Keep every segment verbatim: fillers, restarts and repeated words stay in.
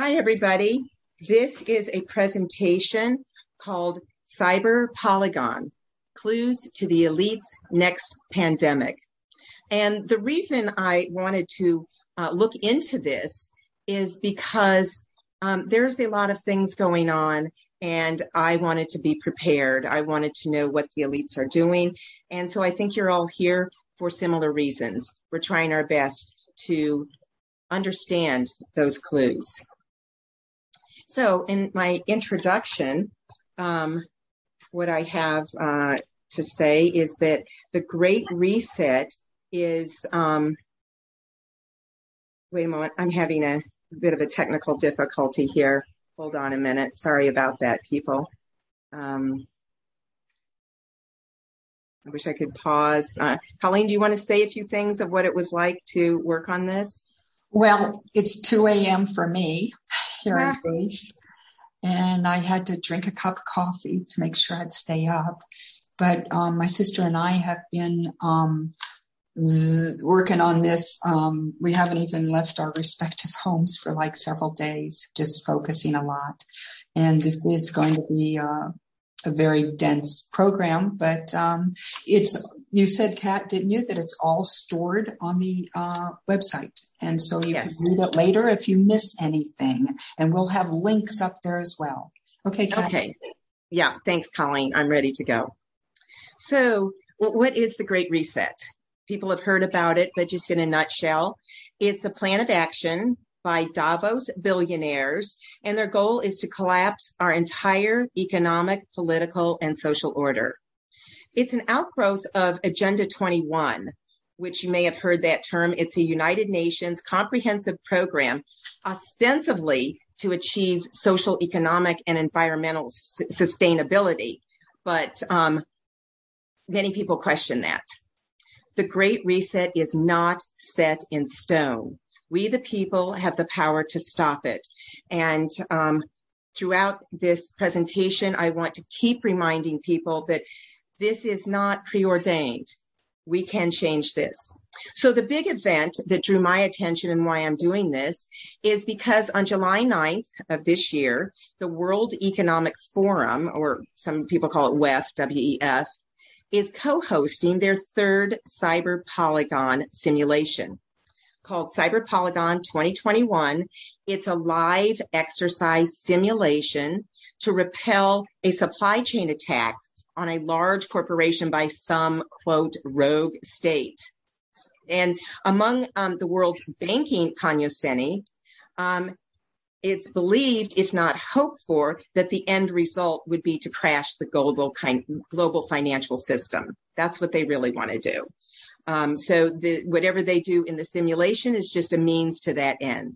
Hi, everybody. This is a presentation called Cyber Polygon, Clues to the Elite's Next Pandemic. And the reason I wanted to uh, look into this is because um, there's a lot of things going on, and I wanted to be prepared. I wanted to know what the elites are doing. And so I think you're all here for similar reasons. We're trying our best to understand those clues. So in my introduction, um, what I have uh, to say is that the Great Reset is, um, wait a moment, I'm having a bit of a technical difficulty here. Hold on a minute. Sorry about that, people. Um, I wish I could pause. Uh, Colleen, do you want to say a few things of what it was like to work on this? Well, it's two a.m. for me here Ah. in Greece, and I had to drink a cup of coffee to make sure I'd stay up. But um, my sister and I have been um, z- working on this. Um, we haven't even left our respective homes for like several days, just focusing a lot. And this is going to be uh, a very dense program, but um, it's, you said, Kat, didn't you, that it's all stored on the uh, website? And so you Yes. can read it later if you miss anything, and we'll have links up there as well. Okay, Kat. Okay. Yeah, thanks, Colleen. I'm ready to go. So what is the Great Reset? People have heard about it, but just in a nutshell, it's a plan of action by Davos billionaires, and their goal is to collapse our entire economic, political, and social order. It's an outgrowth of Agenda twenty-one, which you may have heard that term. It's a United Nations comprehensive program ostensibly to achieve social, economic, and environmental s- sustainability. But um, many people question that. The Great Reset is not set in stone. We, the people, have the power to stop it. And um, throughout this presentation, I want to keep reminding people that this is not preordained. We can change this. So the big event that drew my attention and why I'm doing this is because on July ninth of this year, the World Economic Forum, or some people call it W E F, W E F, is co-hosting their third Cyber Polygon simulation called Cyber Polygon twenty twenty-one. It's a live exercise simulation to repel a supply chain attack on a large corporation by some, quote, rogue state. And among um, the world's banking cognoscenti, um, it's believed, if not hoped for, that the end result would be to crash the global kind, global financial system. That's what they really want to do. Um, so the, whatever they do in the simulation is just a means to that end.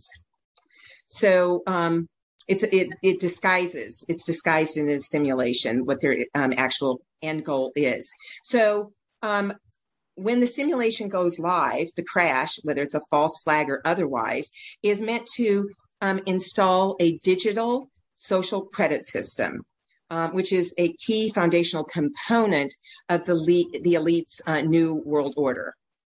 So um, it's it, it disguises, it's disguised in a simulation what their um, actual end goal is. So um, when the simulation goes live, the crash, whether it's a false flag or otherwise, is meant to um, install a digital social credit system, um, which is a key foundational component of the, le- the elite's uh, new world order.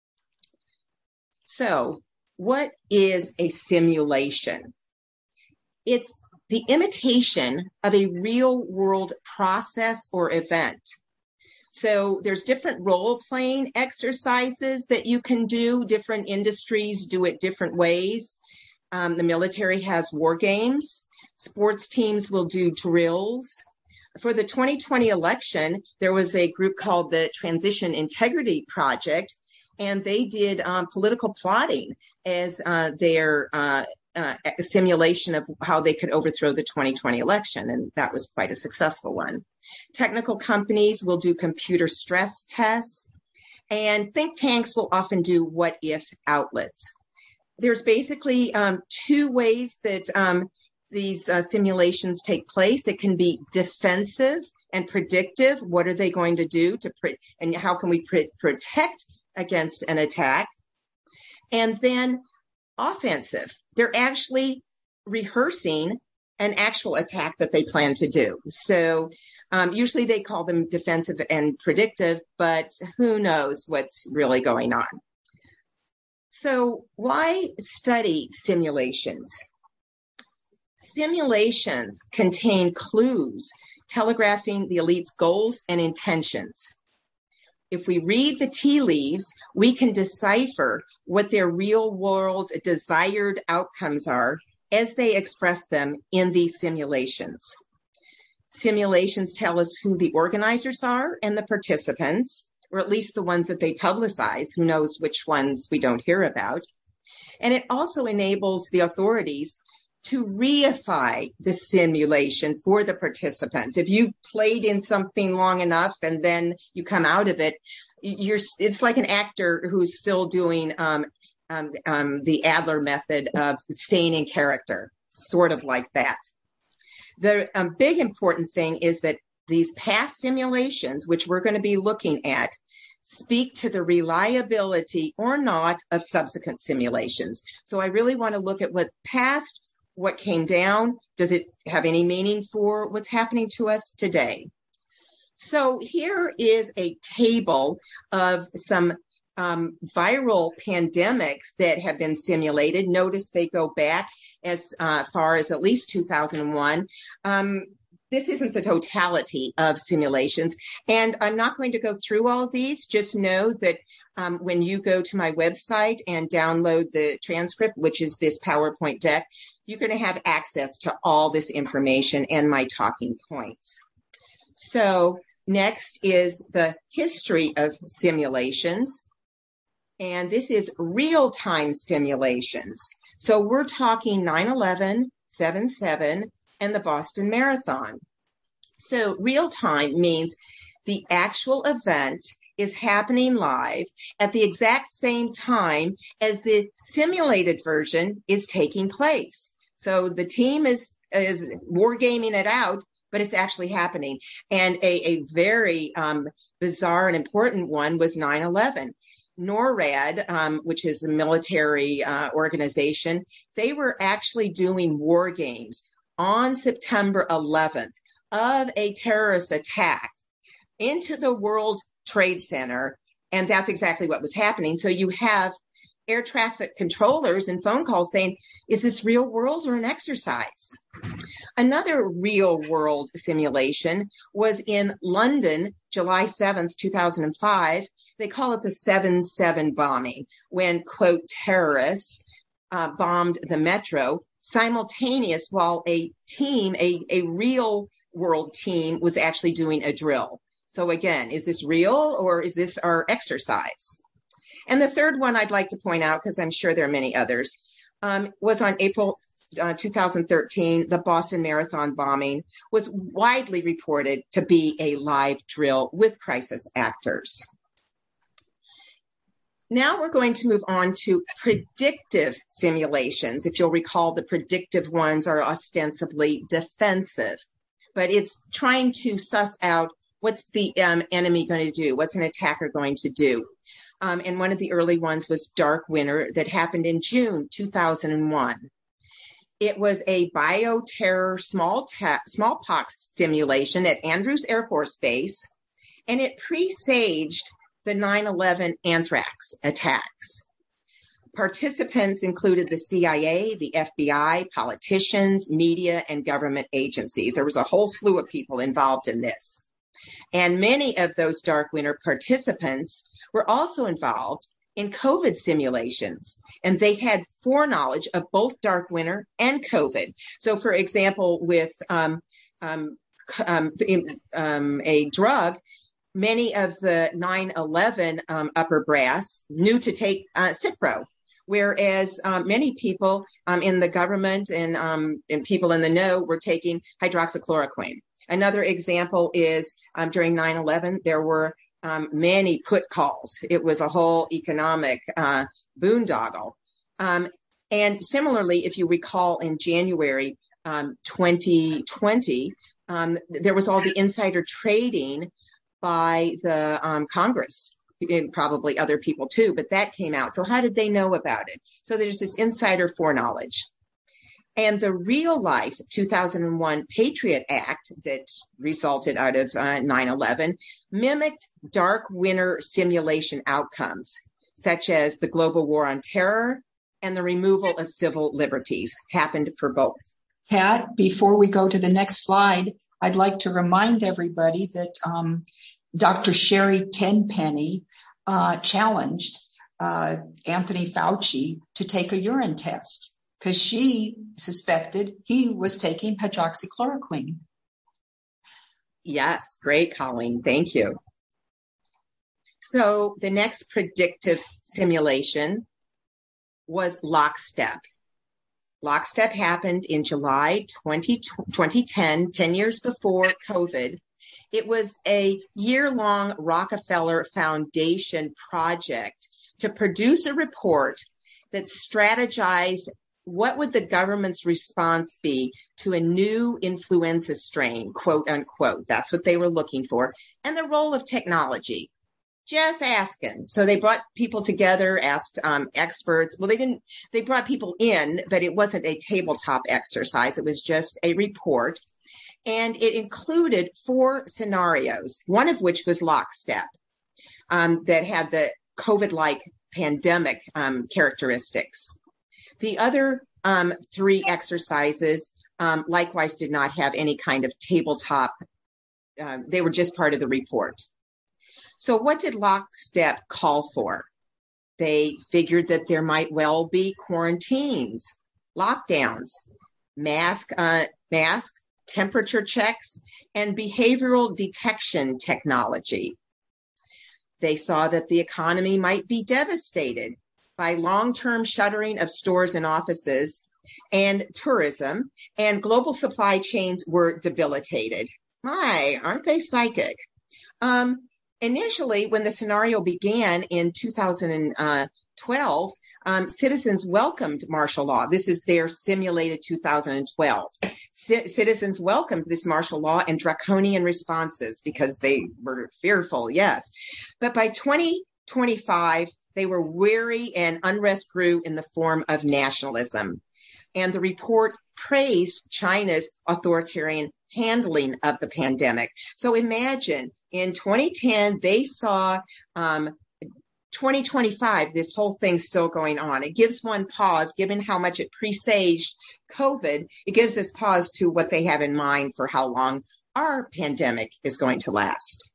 So what is a simulation? It's the imitation of a real world process or event. So there's different role-playing exercises that you can do. Different industries do it different ways. Um, the military has war games. Sports teams will do drills. For the twenty twenty election, there was a group called the Transition Integrity Project, and they did um, political plotting as uh, their uh, uh, simulation of how they could overthrow the twenty twenty election, and that was quite a successful one. Technical companies will do computer stress tests, and think tanks will often do what-if outlets. There's basically um, two ways that um, these uh, simulations take place. It can be defensive and predictive. What are they going to do to pre- and how can we pre- protect against an attack? And then offensive. They're actually rehearsing an actual attack that they plan to do. So um, usually they call them defensive and predictive, but who knows what's really going on. So why study simulations? Simulations contain clues telegraphing the elite's goals and intentions. If we read the tea leaves, we can decipher what their real-world desired outcomes are as they express them in these simulations. Simulations tell us who the organizers are and the participants, or at least the ones that they publicize. Who knows which ones we don't hear about. And it also enables the authorities to reify the simulation for the participants. If you played in something long enough and then you come out of it, you're it's like an actor who's still doing um, um, um, the Adler method of staying in character, sort of like that. The um, big important thing is that these past simulations, which we're going to be looking at, speak to the reliability or not of subsequent simulations. So I really want to look at what past, what came down. Does it have any meaning for what's happening to us today? So here is a table of some um, viral pandemics that have been simulated. Notice they go back as uh, far as at least two thousand one. Um, this isn't the totality of simulations, and I'm not going to go through all of these. Just know that um, when you go to my website and download the transcript, which is this PowerPoint deck, you're going to have access to all this information and my talking points. So next is the history of simulations. And this is real-time simulations. So we're talking nine eleven, seven seven, and the Boston Marathon. So real-time means the actual event is happening live at the exact same time as the simulated version is taking place. So the team is, is wargaming it out, but it's actually happening. And a, a very um, bizarre and important one was nine eleven. NORAD, um, which is a military uh, organization, they were actually doing war games on September eleventh of a terrorist attack into the World Trade Center. And that's exactly what was happening. So you have air traffic controllers and phone calls saying, is this real world or an exercise? Another real world simulation was in London, July seventh, two thousand five. They call it the seven seven bombing, when, quote, terrorists uh, bombed the metro simultaneous while a team, a, a real world team, was actually doing a drill. So again, is this real or is this our exercise? And the third one I'd like to point out, because I'm sure there are many others, um, was on April uh, two thousand thirteen, the Boston Marathon bombing was widely reported to be a live drill with crisis actors. Now we're going to move on to predictive simulations. If you'll recall, the predictive ones are ostensibly defensive, but it's trying to suss out what's the um, enemy going to do, what's an attacker going to do. Um, and one of the early ones was Dark Winter that happened in June two thousand one. It was a bioterror small ta- smallpox simulation at Andrews Air Force Base, and it presaged the nine eleven anthrax attacks. Participants included the C I A, the F B I, politicians, media, and government agencies. There was a whole slew of people involved in this. And many of those Dark Winter participants were also involved in COVID simulations, and they had foreknowledge of both Dark Winter and COVID. So, for example, with um, um, um, um, a drug, many of the nine eleven um, upper brass knew to take uh, Cipro, whereas um, many people um, in the government and, um, and people in the know were taking hydroxychloroquine. Another example is um, during nine eleven, there were um, many put calls. It was a whole economic uh, boondoggle. Um, and similarly, if you recall, in January um, twenty twenty, um, there was all the insider trading by the um, Congress, and probably other people too, but that came out. So how did they know about it? So there's this insider foreknowledge. And the real life two thousand one Patriot Act that resulted out of uh, nine eleven mimicked Dark Winter simulation outcomes, such as the global war on terror and the removal of civil liberties happened for both. Kat, before we go to the next slide, I'd like to remind everybody that um, Doctor Sherry Tenpenny uh, challenged uh, Anthony Fauci to take a urine test because she suspected he was taking hydroxychloroquine. Yes, great, Colleen. Thank you. So the next predictive simulation was Lockstep. Lockstep happened in July twenty ten, ten years before COVID. It was a year-long Rockefeller Foundation project to produce a report that strategized what would the government's response be to a new influenza strain, quote unquote. That's what they were looking for. And the role of technology. Just asking. So they brought people together, asked um, experts. Well, they didn't, they brought people in, but it wasn't a tabletop exercise. It was just a report. And it included four scenarios, one of which was Lockstep, um, that had the COVID-like pandemic um, characteristics. The other um, three exercises um, likewise did not have any kind of tabletop. Uh, they were just part of the report. So what did Lockstep call for? They figured that there might well be quarantines, lockdowns, mask, uh, mask, temperature checks, and behavioral detection technology. They saw that the economy might be devastated by long-term shuttering of stores and offices and tourism, and global supply chains were debilitated. My, aren't they psychic? Um, Initially, when the scenario began in two thousand twelve, um, citizens welcomed martial law. This is their simulated two thousand twelve. C- citizens welcomed this martial law and draconian responses because they were fearful, yes. But by twenty twenty-five, they were weary and unrest grew in the form of nationalism. And the report praised China's authoritarian handling of the pandemic. So imagine in twenty ten, they saw um, twenty twenty-five, this whole thing's still going on. It gives one pause, given how much it presaged COVID. It gives us pause to what they have in mind for how long our pandemic is going to last.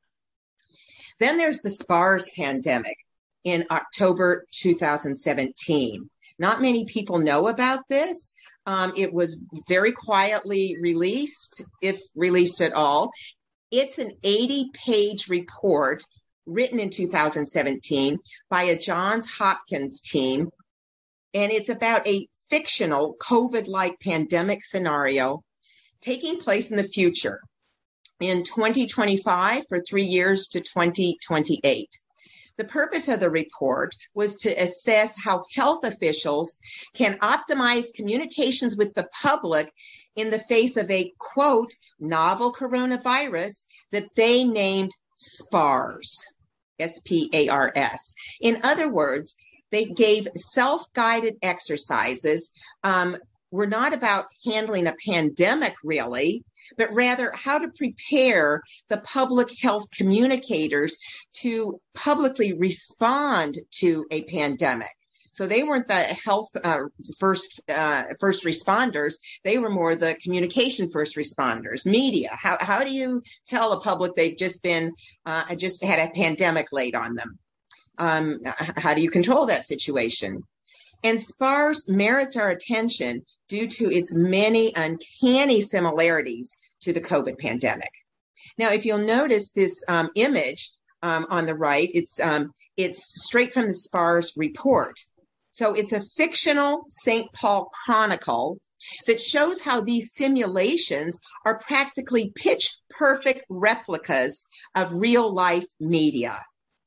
Then there's the SPARS pandemic in October two thousand seventeen. Not many people know about this. Um, it was very quietly released, if released at all. It's an eighty-page report written in two thousand seventeen by a Johns Hopkins team, and it's about a fictional COVID-like pandemic scenario taking place in the future in twenty twenty-five for three years to twenty twenty-eight. The purpose of the report was to assess how health officials can optimize communications with the public in the face of a, quote, novel coronavirus that they named SPARS, S P A R S. In other words, they gave self-guided exercises. Um, were not about handling a pandemic, really, but rather how to prepare the public health communicators to publicly respond to a pandemic. So they weren't the health uh, first uh, first responders. They were more the communication first responders, media. How how do you tell a public they've just been uh, just had a pandemic laid on them? Um, how do you control that situation? And SPARS merits our attention due to its many uncanny similarities to the COVID pandemic. Now, if you'll notice this um, image um, on the right, it's um, it's straight from the SPARS report. So it's a fictional Saint Paul Chronicle that shows how these simulations are practically pitch perfect replicas of real life media.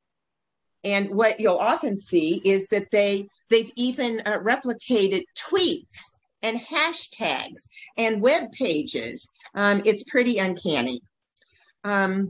And what you'll often see is that they, they've even uh, replicated tweets and hashtags and web pages. Um, it's pretty uncanny. Um,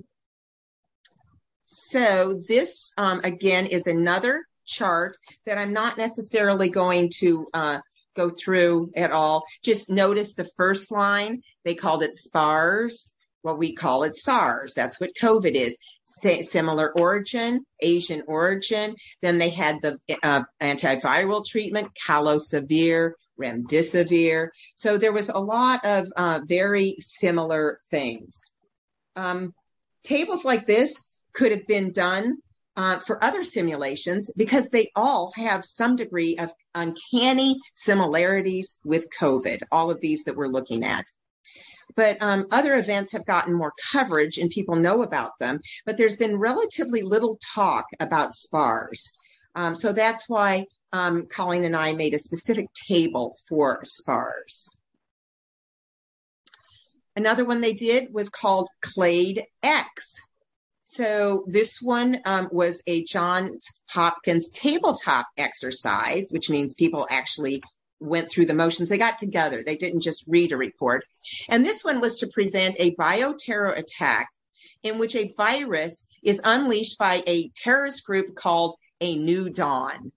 so this, um, again, is another chart that I'm not necessarily going to uh, go through at all. Just notice the first line. They called it SPARS. Well, we call it SARS. That's what COVID is. S- similar origin, Asian origin. Then they had the uh, antiviral treatment, Calosavir, remdesivir. So there was a lot of uh, very similar things. Um, tables like this could have been done uh, for other simulations because they all have some degree of uncanny similarities with COVID, all of these that we're looking at. But um, other events have gotten more coverage and people know about them, but there's been relatively little talk about SPARS. Um, so that's why um, Colleen and I made a specific table for SPARS. Another one they did was called CLADE X. So this one um, was a Johns Hopkins tabletop exercise, which means people actually went through the motions. They got together. They didn't just read a report. And this one was to prevent a bioterror attack in which a virus is unleashed by a terrorist group called A New Dawn.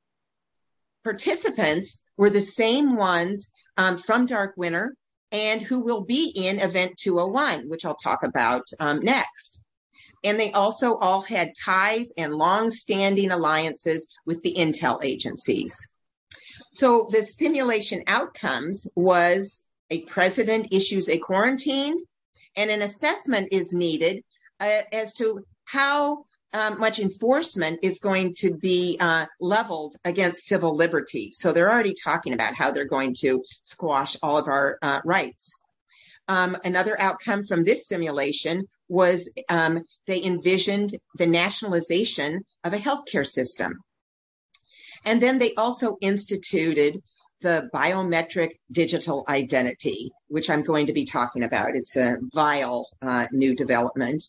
Participants were the same ones um, from Dark Winter and who will be in Event two oh one, which I'll talk about um, next. And they also all had ties and long-standing alliances with the intel agencies. So the simulation outcomes was a president issues a quarantine and an assessment is needed uh, as to how um, much enforcement is going to be uh, leveled against civil liberty. So they're already talking about how they're going to squash all of our uh, rights. Um, another outcome from this simulation was um, they envisioned the nationalization of a healthcare system. And then they also instituted the biometric digital identity, which I'm going to be talking about. It's a vile uh, new development.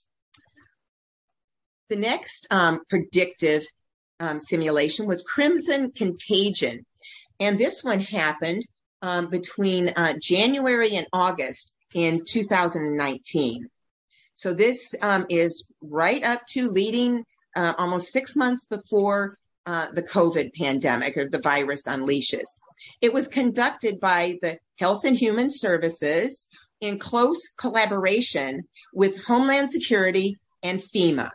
The next um, predictive um, simulation was Crimson Contagion. And this one happened um, between uh, January and August in two thousand nineteen. So this um, is right up to leading uh, almost six months before uh, the COVID pandemic or the virus unleashes. It was conducted by the Health and Human Services in close collaboration with Homeland Security and FEMA.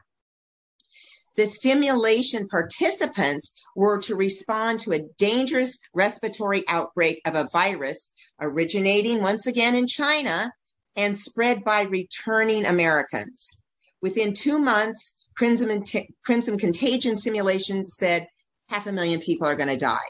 The simulation participants were to respond to a dangerous respiratory outbreak of a virus originating once again in China and spread by returning Americans. Within two months, Crimson, Crimson Contagion simulation said half a million people are going to die.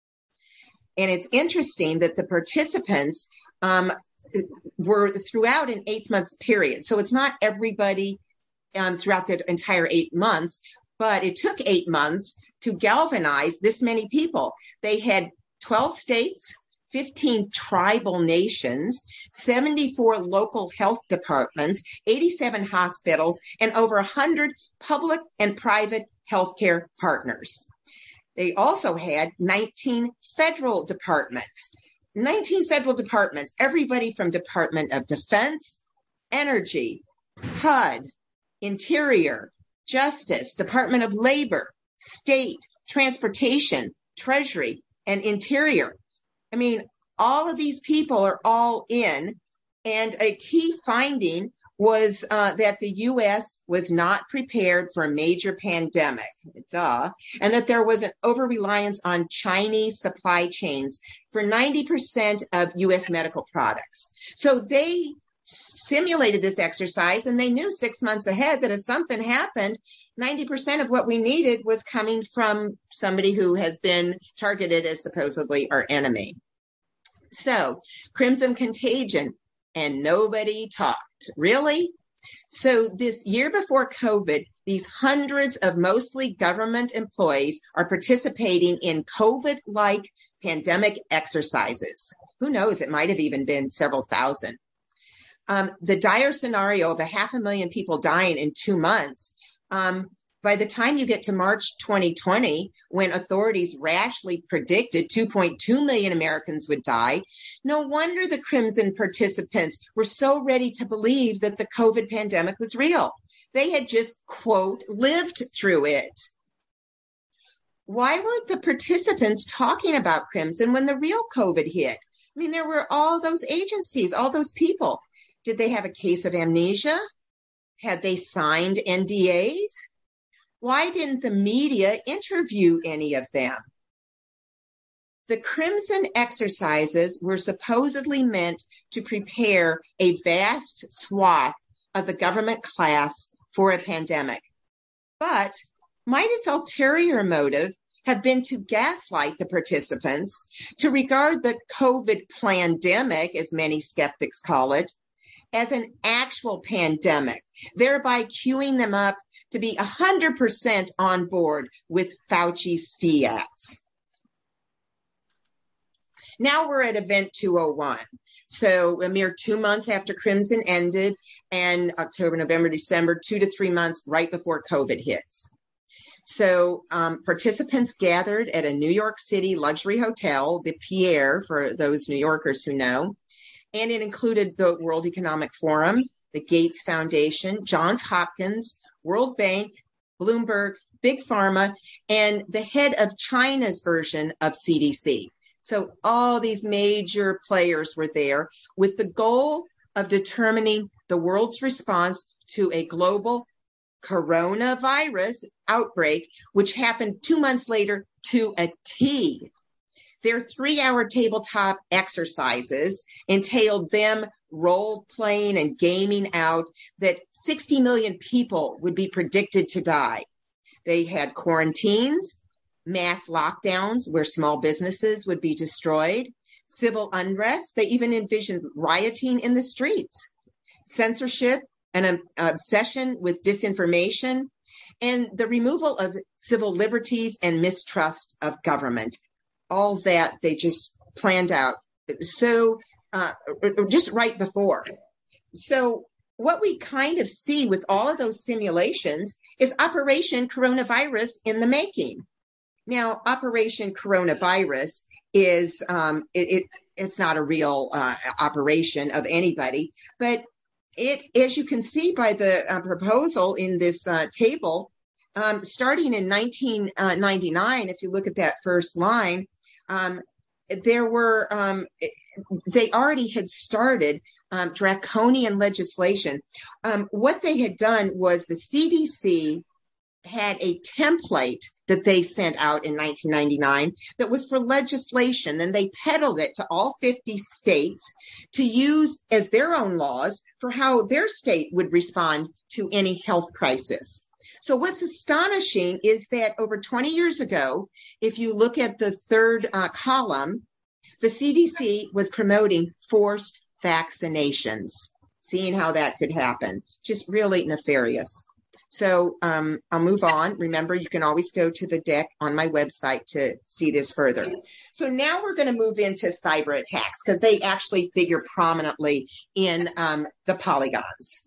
And it's interesting that the participants um, were throughout an eight month period. So it's not everybody um, throughout the entire eight months, but it took eight months to galvanize this many people. They had twelve states, fifteen tribal nations, seventy-four local health departments, eighty-seven hospitals, and over one hundred public and private healthcare partners. They also had nineteen federal departments, nineteen federal departments, everybody from Department of Defense, Energy, H U D, Interior, Justice, Department of Labor, State, Transportation, Treasury, and Interior. I mean, all of these people are all in, and a key finding was uh, that the U S was not prepared for a major pandemic, duh, and that there was an over-reliance on Chinese supply chains for ninety percent of U S medical products. So they simulated this exercise, and they knew six months ahead that if something happened, ninety percent of what we needed was coming from somebody who has been targeted as supposedly our enemy. So, Crimson Contagion, and nobody talked. Really? So this year before COVID, these hundreds of mostly government employees are participating in COVID-like pandemic exercises. Who knows? It might have even been several thousand. Um, the dire scenario of a half a million people dying in two months, um, by the time you get to March twenty twenty, when authorities rashly predicted two point two million Americans would die, no wonder the Crimson participants were so ready to believe that the COVID pandemic was real. They had just, quote, lived through it. Why weren't the participants talking about Crimson when the real COVID hit? I mean, there were all those agencies, all those people. Did they have a case of amnesia? Had they signed N D As? Why didn't the media interview any of them? The Crimson exercises were supposedly meant to prepare a vast swath of the government class for a pandemic. But might its ulterior motive have been to gaslight the participants, to regard the COVID plandemic, as many skeptics call it, as an actual pandemic, thereby queuing them up to be one hundred percent on board with Fauci's fiats. Now we're at event two oh one. So a mere two months after Crimson ended, and October, November, December, two to three months right before COVID hits. So um, participants gathered at a New York City luxury hotel, the Pierre, for those New Yorkers who know, and it included the World Economic Forum, the Gates Foundation, Johns Hopkins, World Bank, Bloomberg, Big Pharma, and the head of China's version of C D C. So all these major players were there with the goal of determining the world's response to a global coronavirus outbreak, which happened two months later to a T. Their three-hour tabletop exercises entailed them role-playing and gaming out that sixty million people would be predicted to die. They had quarantines, mass lockdowns where small businesses would be destroyed, civil unrest. They even envisioned rioting in the streets, censorship, an obsession with disinformation, and the removal of civil liberties and mistrust of government. All that they just planned out so uh, just right before. So what we kind of see with all of those simulations is Operation Coronavirus in the making. Now, Operation Coronavirus is um, it, it it's not a real uh, operation of anybody, but it, as you can see by the uh, proposal in this uh, table, um, starting in nineteen ninety-nine, if you look at that first line, um, there were um, they already had started um, draconian legislation. Um, what they had done was the C D C had a template that they sent out in nineteen ninety-nine that was for legislation, and they peddled it to all fifty states to use as their own laws for how their state would respond to any health crisis. So what's astonishing is that over twenty years ago, if you look at the third uh, column, the C D C was promoting forced vaccinations, seeing how that could happen. Just really nefarious. So um, I'll move on. Remember, you can always go to the deck on my website to see this further. So now we're going to move into cyber attacks because they actually figure prominently in um, the polygons.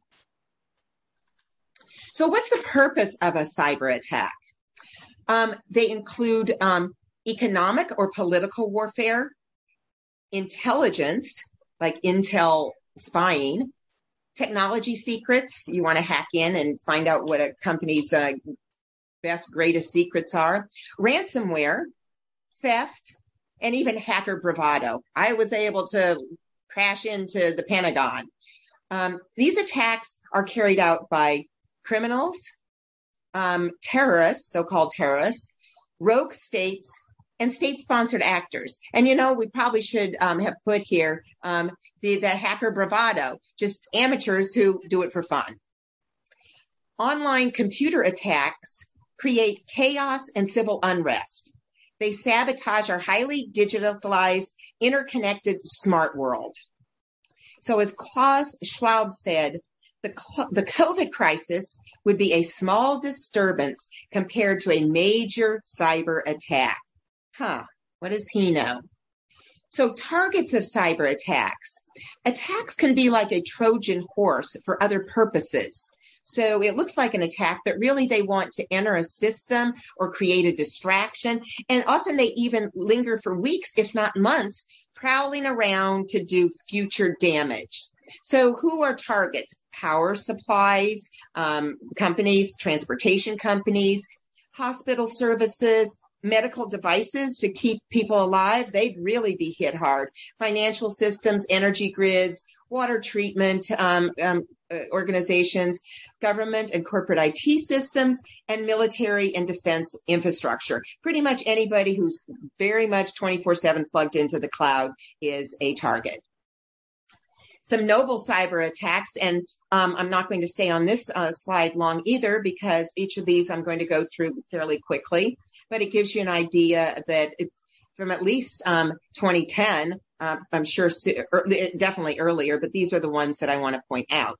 So what's the purpose of a cyber attack? Um, they include um, economic or political warfare, intelligence, like intel spying, technology secrets. You want to hack in and find out what a company's uh, best, greatest secrets are. Ransomware, theft, and even hacker bravado. I was able to crash into the Pentagon. Um, these attacks are carried out by criminals, um, terrorists, so-called terrorists, rogue states, and state-sponsored actors. And, you know, we probably should um, have put here um, the, the hacker bravado, just amateurs who do it for fun. Online computer attacks create chaos and civil unrest. They sabotage our highly digitalized, interconnected smart world. So as Klaus Schwab said, the, the COVID crisis would be a small disturbance compared to a major cyber attack. Huh, what does he know? So targets of cyber attacks. Attacks can be like a Trojan horse for other purposes. So it looks like an attack, but really they want to enter a system or create a distraction. And often they even linger for weeks, if not months, prowling around to do future damage. So who are targets? Power supplies, um, companies, transportation companies, hospital services, medical devices to keep people alive. They'd really be hit hard. Financial systems, energy grids, water treatment um, um, uh, organizations, government and corporate I T systems, and military and defense infrastructure. Pretty much anybody who's very much twenty-four seven plugged into the cloud is a target. Some noble cyber attacks, and um, I'm not going to stay on this uh, slide long either, because each of these I'm going to go through fairly quickly, but it gives you an idea that it, from at least um, twenty ten, uh, I'm sure definitely earlier, but these are the ones that I want to point out.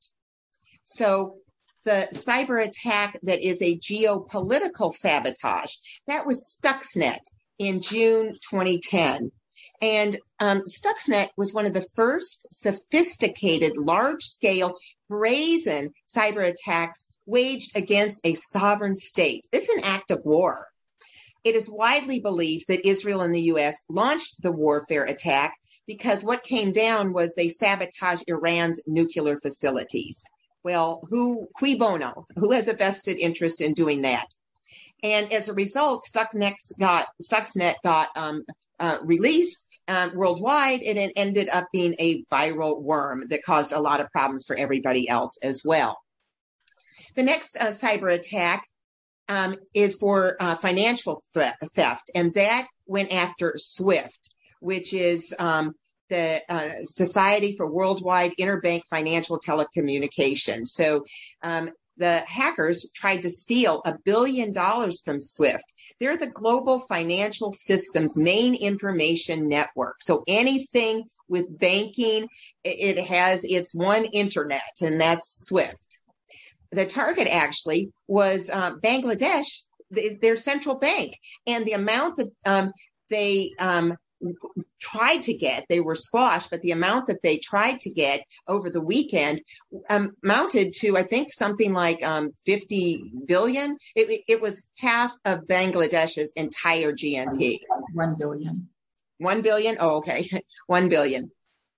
So the cyber attack that is a geopolitical sabotage, that was Stuxnet in June twenty ten. And um, Stuxnet was one of the first sophisticated, large-scale, brazen cyber attacks waged against a sovereign state. This is an act of war. It is widely believed that Israel and the U S launched the warfare attack because what came down was they sabotaged Iran's nuclear facilities. Well, who, cui bono? Who has a vested interest in doing that? And as a result, Stuxnet got, Stuxnet got um, uh, released uh, worldwide, and it ended up being a viral worm that caused a lot of problems for everybody else as well. The next uh, cyber attack um, is for uh, financial theft, and that went after SWIFT, which is um, the uh, Society for Worldwide Interbank Financial Telecommunication. So um, the hackers tried to steal a billion dollars from SWIFT. They're the global financial system's main information network. So anything with banking, it has its one internet, and that's SWIFT. The target actually was uh, Bangladesh, their central bank, and the amount that um, they um, tried to get, they were squashed, but the amount that they tried to get over the weekend um, mounted to, I think, something like um, fifty billion. It, it was half of Bangladesh's entire G N P. One billion. One billion? Oh, okay. One billion.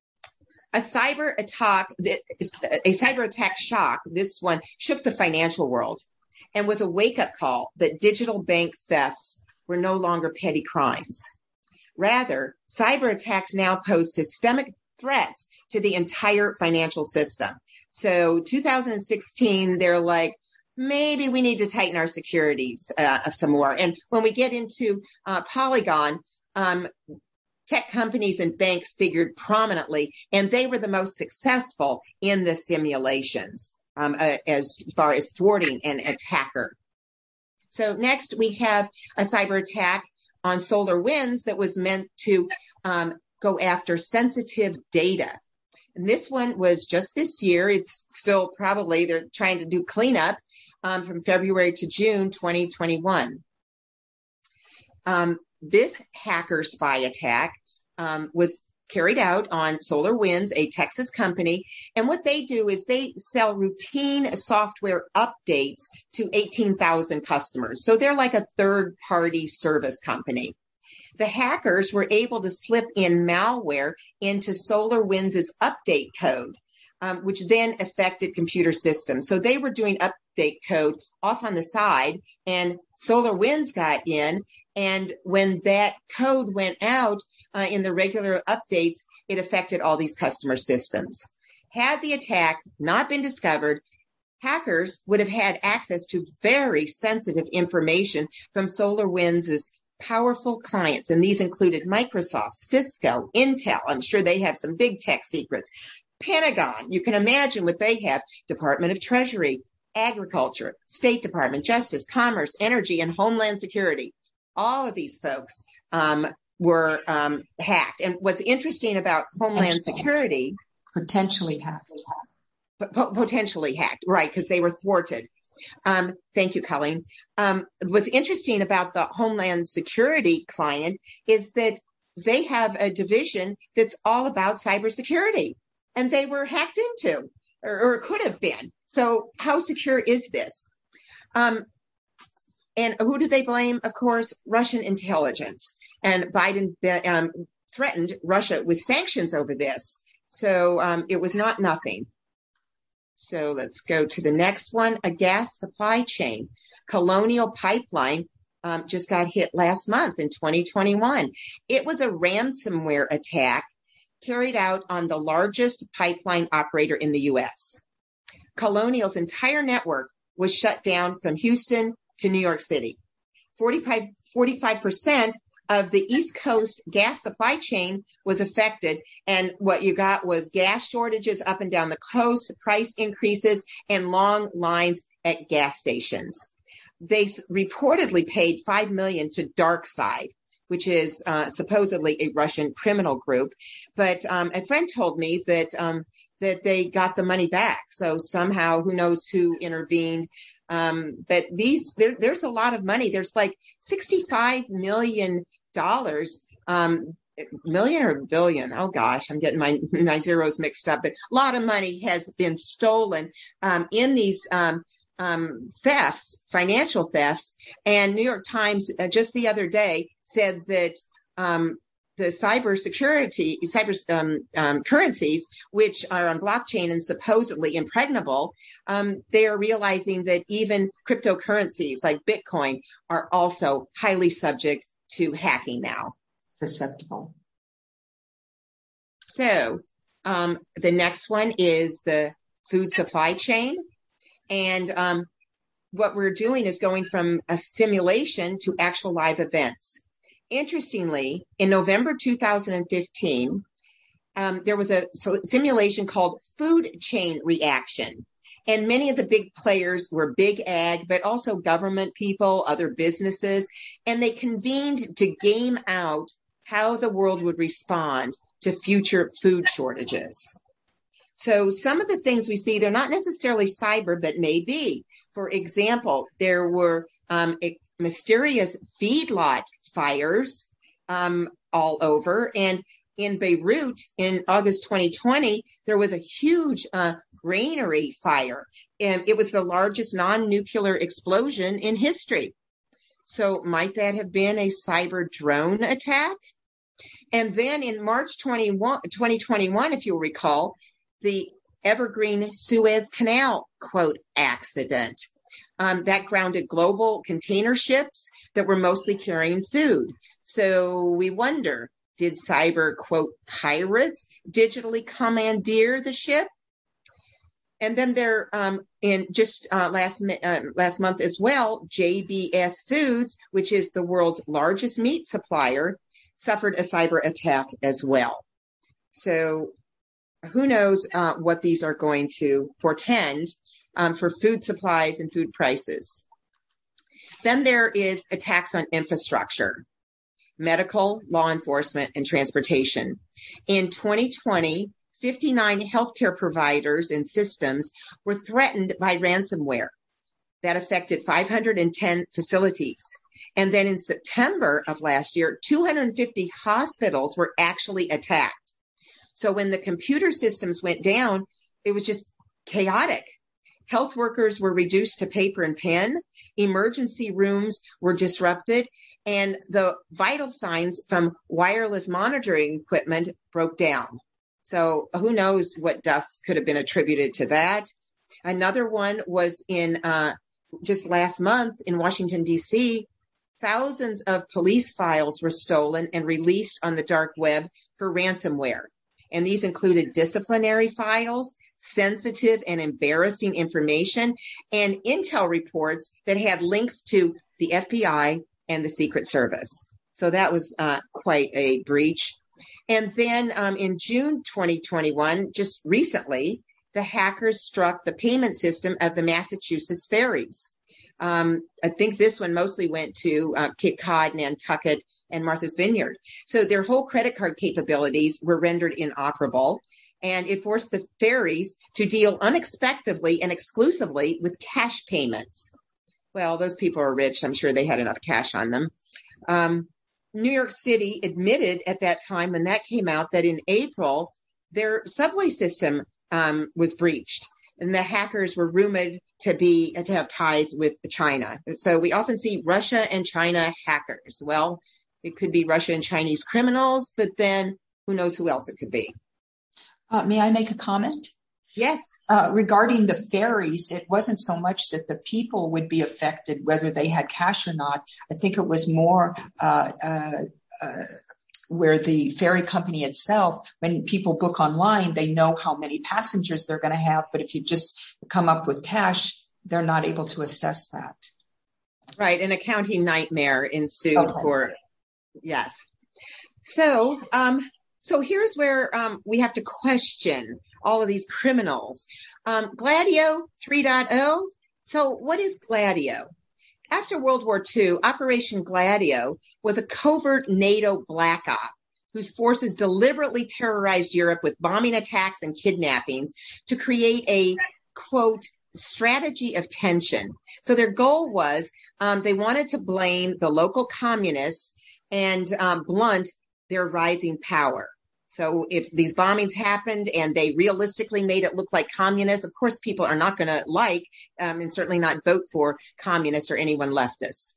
A cyber attack, a cyber attack shock, this one shook the financial world and was a wake-up call that digital bank thefts were no longer petty crimes. Rather, cyber attacks now pose systemic threats to the entire financial system. So two thousand sixteen, they're like, maybe we need to tighten our securities uh, some more. And when we get into uh, Polygon, um, tech companies and banks figured prominently, and they were the most successful in the simulations um, uh, as far as thwarting an attacker. So next, we have a cyber attack on SolarWinds that was meant to um, go after sensitive data. And this one was just this year. It's still probably, they're trying to do cleanup um, from February to June twenty twenty-one. Um, this hacker spy attack um, was carried out on SolarWinds, a Texas company. And what they do is they sell routine software updates to eighteen thousand customers. So they're like a third-party service company. The hackers were able to slip in malware into SolarWinds' update code, um, which then affected computer systems. So they were doing update code off on the side, and SolarWinds got in. And when that code went out uh, in the regular updates, it affected all these customer systems. Had the attack not been discovered, hackers would have had access to very sensitive information from SolarWinds' powerful clients. And these included Microsoft, Cisco, Intel. I'm sure they have some big tech secrets. Pentagon, you can imagine what they have. Department of Treasury, Agriculture, State Department, Justice, Commerce, Energy, and Homeland Security. All of these folks um, were um, hacked. And what's interesting about Homeland Security... Potentially hacked. Po- potentially hacked, right, because they were thwarted. Um, thank you, Colleen. Um, what's interesting about the Homeland Security client is that they have a division that's all about cybersecurity, and they were hacked into, or, or could have been. So how secure is this? Um, And who do they blame? Of course, Russian intelligence. And Biden um, threatened Russia with sanctions over this. So um, it was not nothing. So let's go to the next one, a gas supply chain. Colonial Pipeline um, just got hit last month in twenty twenty-one. It was a ransomware attack carried out on the largest pipeline operator in the U S. Colonial's entire network was shut down from Houston to New York City. forty-five percent of the East Coast gas supply chain was affected. And what you got was gas shortages up and down the coast, price increases, and long lines at gas stations. They reportedly paid five million dollars to DarkSide, which is uh, supposedly a Russian criminal group. But um, a friend told me that um, that they got the money back. So somehow, who knows who intervened. Um, but these, there, there's a lot of money. There's like sixty-five million dollars, um, million or billion. Oh gosh, I'm getting my, my zeros mixed up, but a lot of money has been stolen, um, in these, um, um, thefts, financial thefts. And New York Times uh, just the other day said that, um, the cybersecurity, cyber um, um, currencies, which are on blockchain and supposedly impregnable, um, they are realizing that even cryptocurrencies like Bitcoin are also highly subject to hacking now. Susceptible. So um, the next one is the food supply chain. And um, what we're doing is going from a simulation to actual live events. Interestingly, in November two thousand fifteen, um, there was a simulation called Food Chain Reaction. And many of the big players were big ag, but also government people, other businesses. And they convened to game out how the world would respond to future food shortages. So some of the things we see, they're not necessarily cyber, but may be. For example, there were um, mysterious feedlot fires um, all over. And in Beirut in August twenty twenty, there was a huge uh, granary fire. And it was the largest non-nuclear explosion in history. So might that have been a cyber drone attack? And then in March twenty twenty-one, if you'll recall, the Evergreen Suez Canal, quote, accident. Um, that grounded global container ships that were mostly carrying food. So we wonder, did cyber, quote, pirates digitally commandeer the ship? And then there, um, in just uh, last uh, last month as well, J B S Foods, which is the world's largest meat supplier, suffered a cyber attack as well. So who knows uh, what these are going to portend um, for food supplies and food prices. Then there is attacks on infrastructure, medical, law enforcement, and transportation. In twenty twenty, fifty-nine healthcare providers and systems were threatened by ransomware that affected five hundred ten facilities. And then in September of last year, two hundred fifty hospitals were actually attacked. So when the computer systems went down, it was just chaotic. Health workers were reduced to paper and pen. Emergency rooms were disrupted. And the vital signs from wireless monitoring equipment broke down. So who knows what deaths could have been attributed to that. Another one was in uh, just last month in Washington, D C, thousands of police files were stolen and released on the dark web for ransomware. And these included disciplinary files, sensitive and embarrassing information, and intel reports that had links to the F B I and the Secret Service. So that was uh, quite a breach. And then um, in June twenty twenty-one, just recently, the hackers struck the payment system of the Massachusetts ferries. Um, I think this one mostly went to uh, Cape Cod, Nantucket, and Martha's Vineyard. So their whole credit card capabilities were rendered inoperable, and it forced the ferries to deal unexpectedly and exclusively with cash payments. Well, those people are rich. I'm sure they had enough cash on them. Um, New York City admitted at that time when that came out that in April, their subway system um, was breached. And the hackers were rumored to be to have ties with China. So we often see Russia and China hackers. Well, it could be Russia and Chinese criminals, but then who knows who else it could be. Uh, may I make a comment? Yes. Uh, regarding the ferries, it wasn't so much that the people would be affected, whether they had cash or not. I think it was more uh, uh, uh, where the ferry company itself, when people book online, they know how many passengers they're going to have. But if you just come up with cash, they're not able to assess that. Right. An accounting nightmare ensued Okay. for, yes. So, um, so here's where um, we have to question all of these criminals. Um, Gladio three point oh. So what is Gladio? After World War Two, Operation Gladio was a covert NATO black op whose forces deliberately terrorized Europe with bombing attacks and kidnappings to create a, quote, strategy of tension. So their goal was um, they wanted to blame the local communists and um, blunt their rising power. So if these bombings happened and they realistically made it look like communists, of course, people are not going to like um, and certainly not vote for communists or anyone leftist.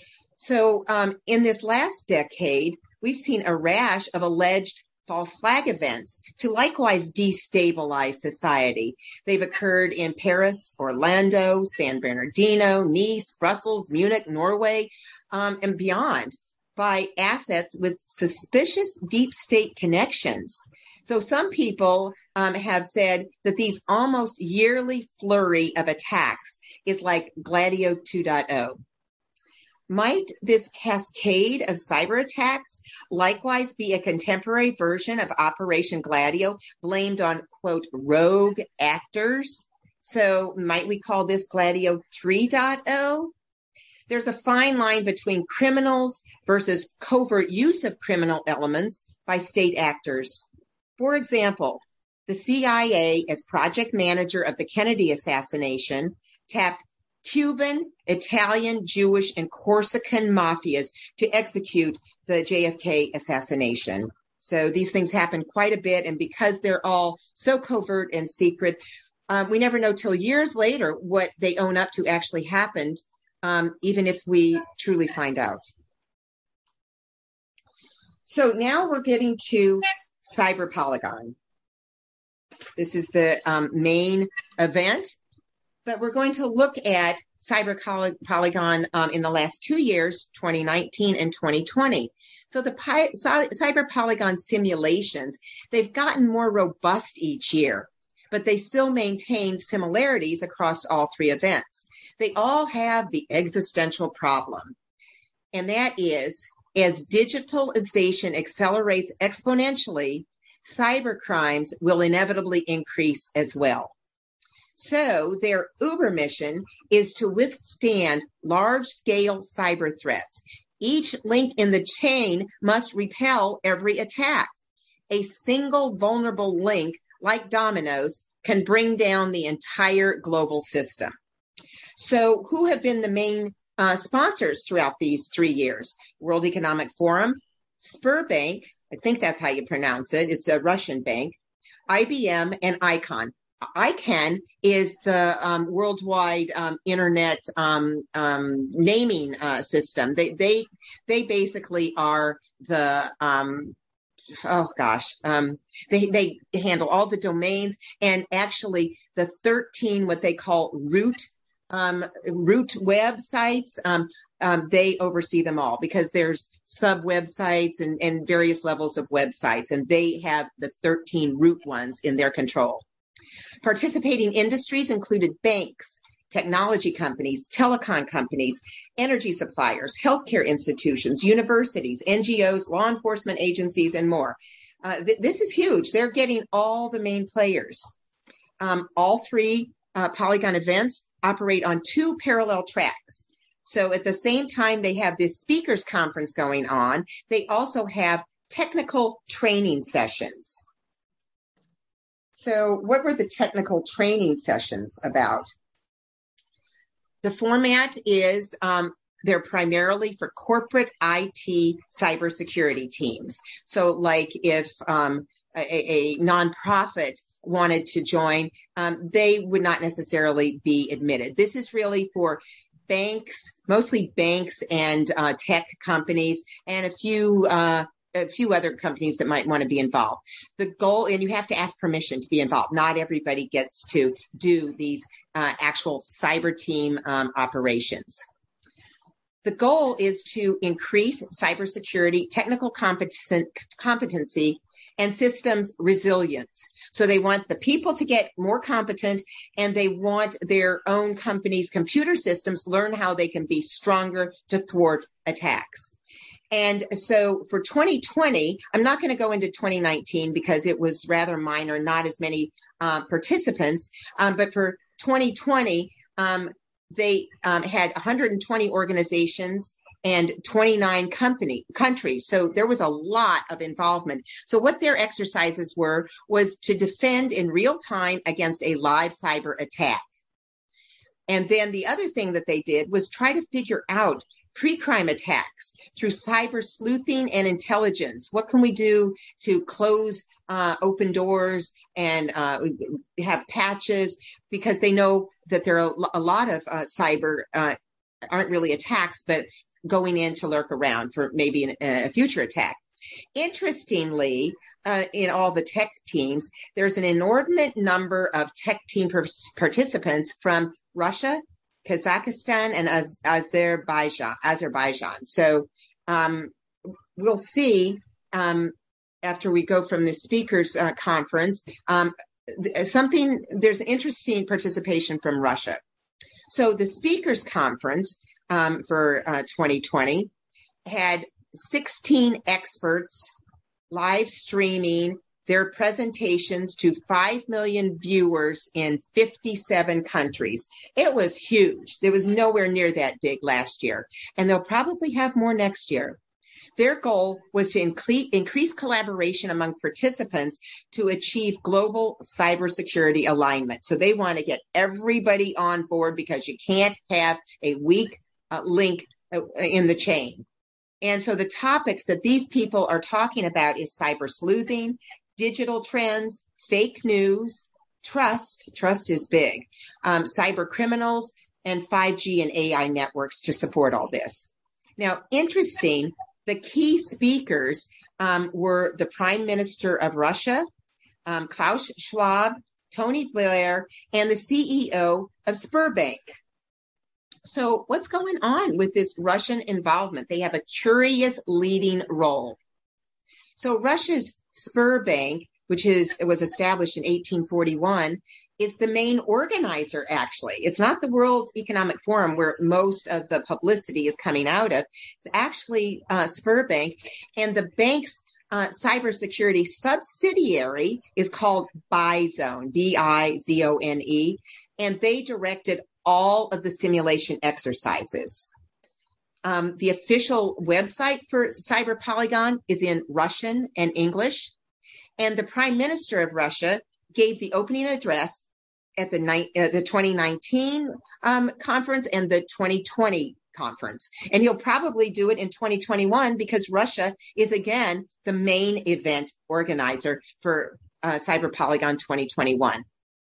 So um, in this last decade, we've seen a rash of alleged false flag events to likewise destabilize society. They've occurred in Paris, Orlando, San Bernardino, Nice, Brussels, Munich, Norway, um, and beyond, by assets with suspicious deep state connections. So some people um, have said that these almost yearly flurry of attacks is like Gladio two point oh. Might this cascade of cyber attacks likewise be a contemporary version of Operation Gladio blamed on, quote, rogue actors? So might we call this Gladio three point oh? There's a fine line between criminals versus covert use of criminal elements by state actors. For example, the C I A, as project manager of the Kennedy assassination, tapped Cuban, Italian, Jewish, and Corsican mafias to execute the J F K assassination. So these things happen quite a bit, and because they're all so covert and secret, uh, we never know till years later what they own up to actually happened. Um, even if we truly find out. So now we're getting to Cyber Polygon. This is the um, main event, but we're going to look at Cyber Polygon um, in the last two years, twenty nineteen and twenty twenty. So the Pi- Cyber Polygon simulations, they've gotten more robust each year, but they still maintain similarities across all three events. They all have the existential problem, and that is, as digitalization accelerates exponentially, cyber crimes will inevitably increase as well. So their Uber mission is to withstand large-scale cyber threats. Each link in the chain must repel every attack. A single vulnerable link, like dominoes, can bring down the entire global system. So who have been the main uh, sponsors throughout these three years? World Economic Forum, Sberbank, I think that's how you pronounce it. It's a Russian bank, I B M, and ICANN. ICANN is the um, worldwide um, internet um, um, naming uh, system. They they they basically are the um, oh gosh, um, they they handle all the domains, and actually the thirteen what they call root um, root websites. Um, um, they oversee them all because there's sub websites and, and various levels of websites, and they have the thirteen root ones in their control. Participating industries included banks, technology companies, telecom companies, energy suppliers, healthcare institutions, universities, N G Os, law enforcement agencies, and more. Uh, th- this is huge. They're getting all the main players. Um, all three uh, Polygon events operate on two parallel tracks. So at the same time they have this speakers conference going on, they also have technical training sessions. So what were the technical training sessions about? The format is um, they're primarily for corporate I T cybersecurity teams. So like if um, a, a nonprofit wanted to join, um, they would not necessarily be admitted. This is really for banks, mostly banks and uh, tech companies, and a few uh, a few other companies that might want to be involved. The goal, and you have to ask permission to be involved. Not everybody gets to do these uh, actual cyber team um, operations. The goal is to increase cybersecurity, technical competent, competency, and systems resilience. So they want the people to get more competent, and they want their own company's computer systems learn how they can be stronger to thwart attacks. And so for twenty twenty, I'm not going to go into twenty nineteen because it was rather minor, not as many uh, participants. Um, but for twenty twenty, um, they um, had one hundred twenty organizations and twenty-nine company countries. So there was a lot of involvement. So what their exercises were was to defend in real time against a live cyber attack. And then the other thing that they did was try to figure out pre-crime attacks through cyber sleuthing and intelligence. What can we do to close uh, open doors and uh, have patches? Because they know that there are a lot of uh, cyber uh, aren't really attacks, but going in to lurk around for maybe an, a future attack. Interestingly, uh, in all the tech teams, there's an inordinate number of tech team per- participants from Russia, Kazakhstan, and Az- Azerbaijan. Azerbaijan. So um, we'll see um, after we go from the speakers uh, conference, um, something, there's interesting participation from Russia. So the speakers conference um, for uh, twenty twenty had sixteen experts live streaming their presentations to five million viewers in fifty-seven countries. It was huge. There was nowhere near that big last year, and they'll probably have more next year. Their goal was to incre- increase collaboration among participants to achieve global cybersecurity alignment. So they want to get everybody on board because you can't have a weak uh, link uh, in the chain. And so the topics that these people are talking about is cyber sleuthing, digital trends, fake news, trust, trust is big, um, cyber criminals, and five G and A I networks to support all this. Now, interesting, the key speakers um, were the Prime Minister of Russia, um, Klaus Schwab, Tony Blair, and the C E O of Sberbank. So what's going on with this Russian involvement? They have a curious leading role. So Russia's Sberbank, which is it was established in eighteen forty-one, is the main organizer, actually. It's not the World Economic Forum where most of the publicity is coming out of. It's actually uh, Sberbank, and the bank's uh, cybersecurity subsidiary is called Bizone, B I Z O N E, and they directed all of the simulation exercises. Um, the official website for Cyber Polygon is in Russian and English, and the Prime Minister of Russia gave the opening address at the, ni- uh, the twenty nineteen um, conference and the twenty twenty conference. And he'll probably do it in twenty twenty-one because Russia is, again, the main event organizer for uh, Cyber Polygon twenty twenty-one.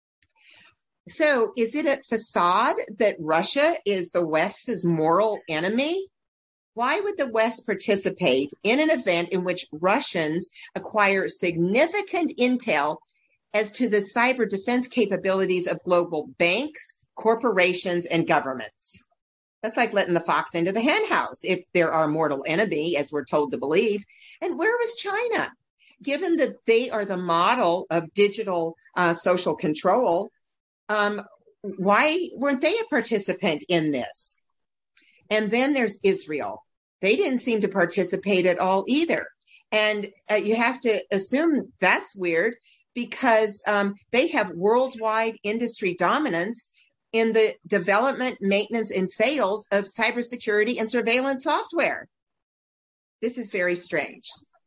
So is it a facade that Russia is the West's moral enemy? Why would the West participate in an event in which Russians acquire significant intel as to the cyber defense capabilities of global banks, corporations, and governments? That's like letting the fox into the henhouse if they're our mortal enemy, as we're told to believe. And where was China? Given that they are the model of digital uh, social control, um, why weren't they a participant in this? And then there's Israel. They didn't seem to participate at all either. And uh, you have to assume that's weird because um, they have worldwide industry dominance in the development, maintenance, and sales of cybersecurity and surveillance software. This is very strange.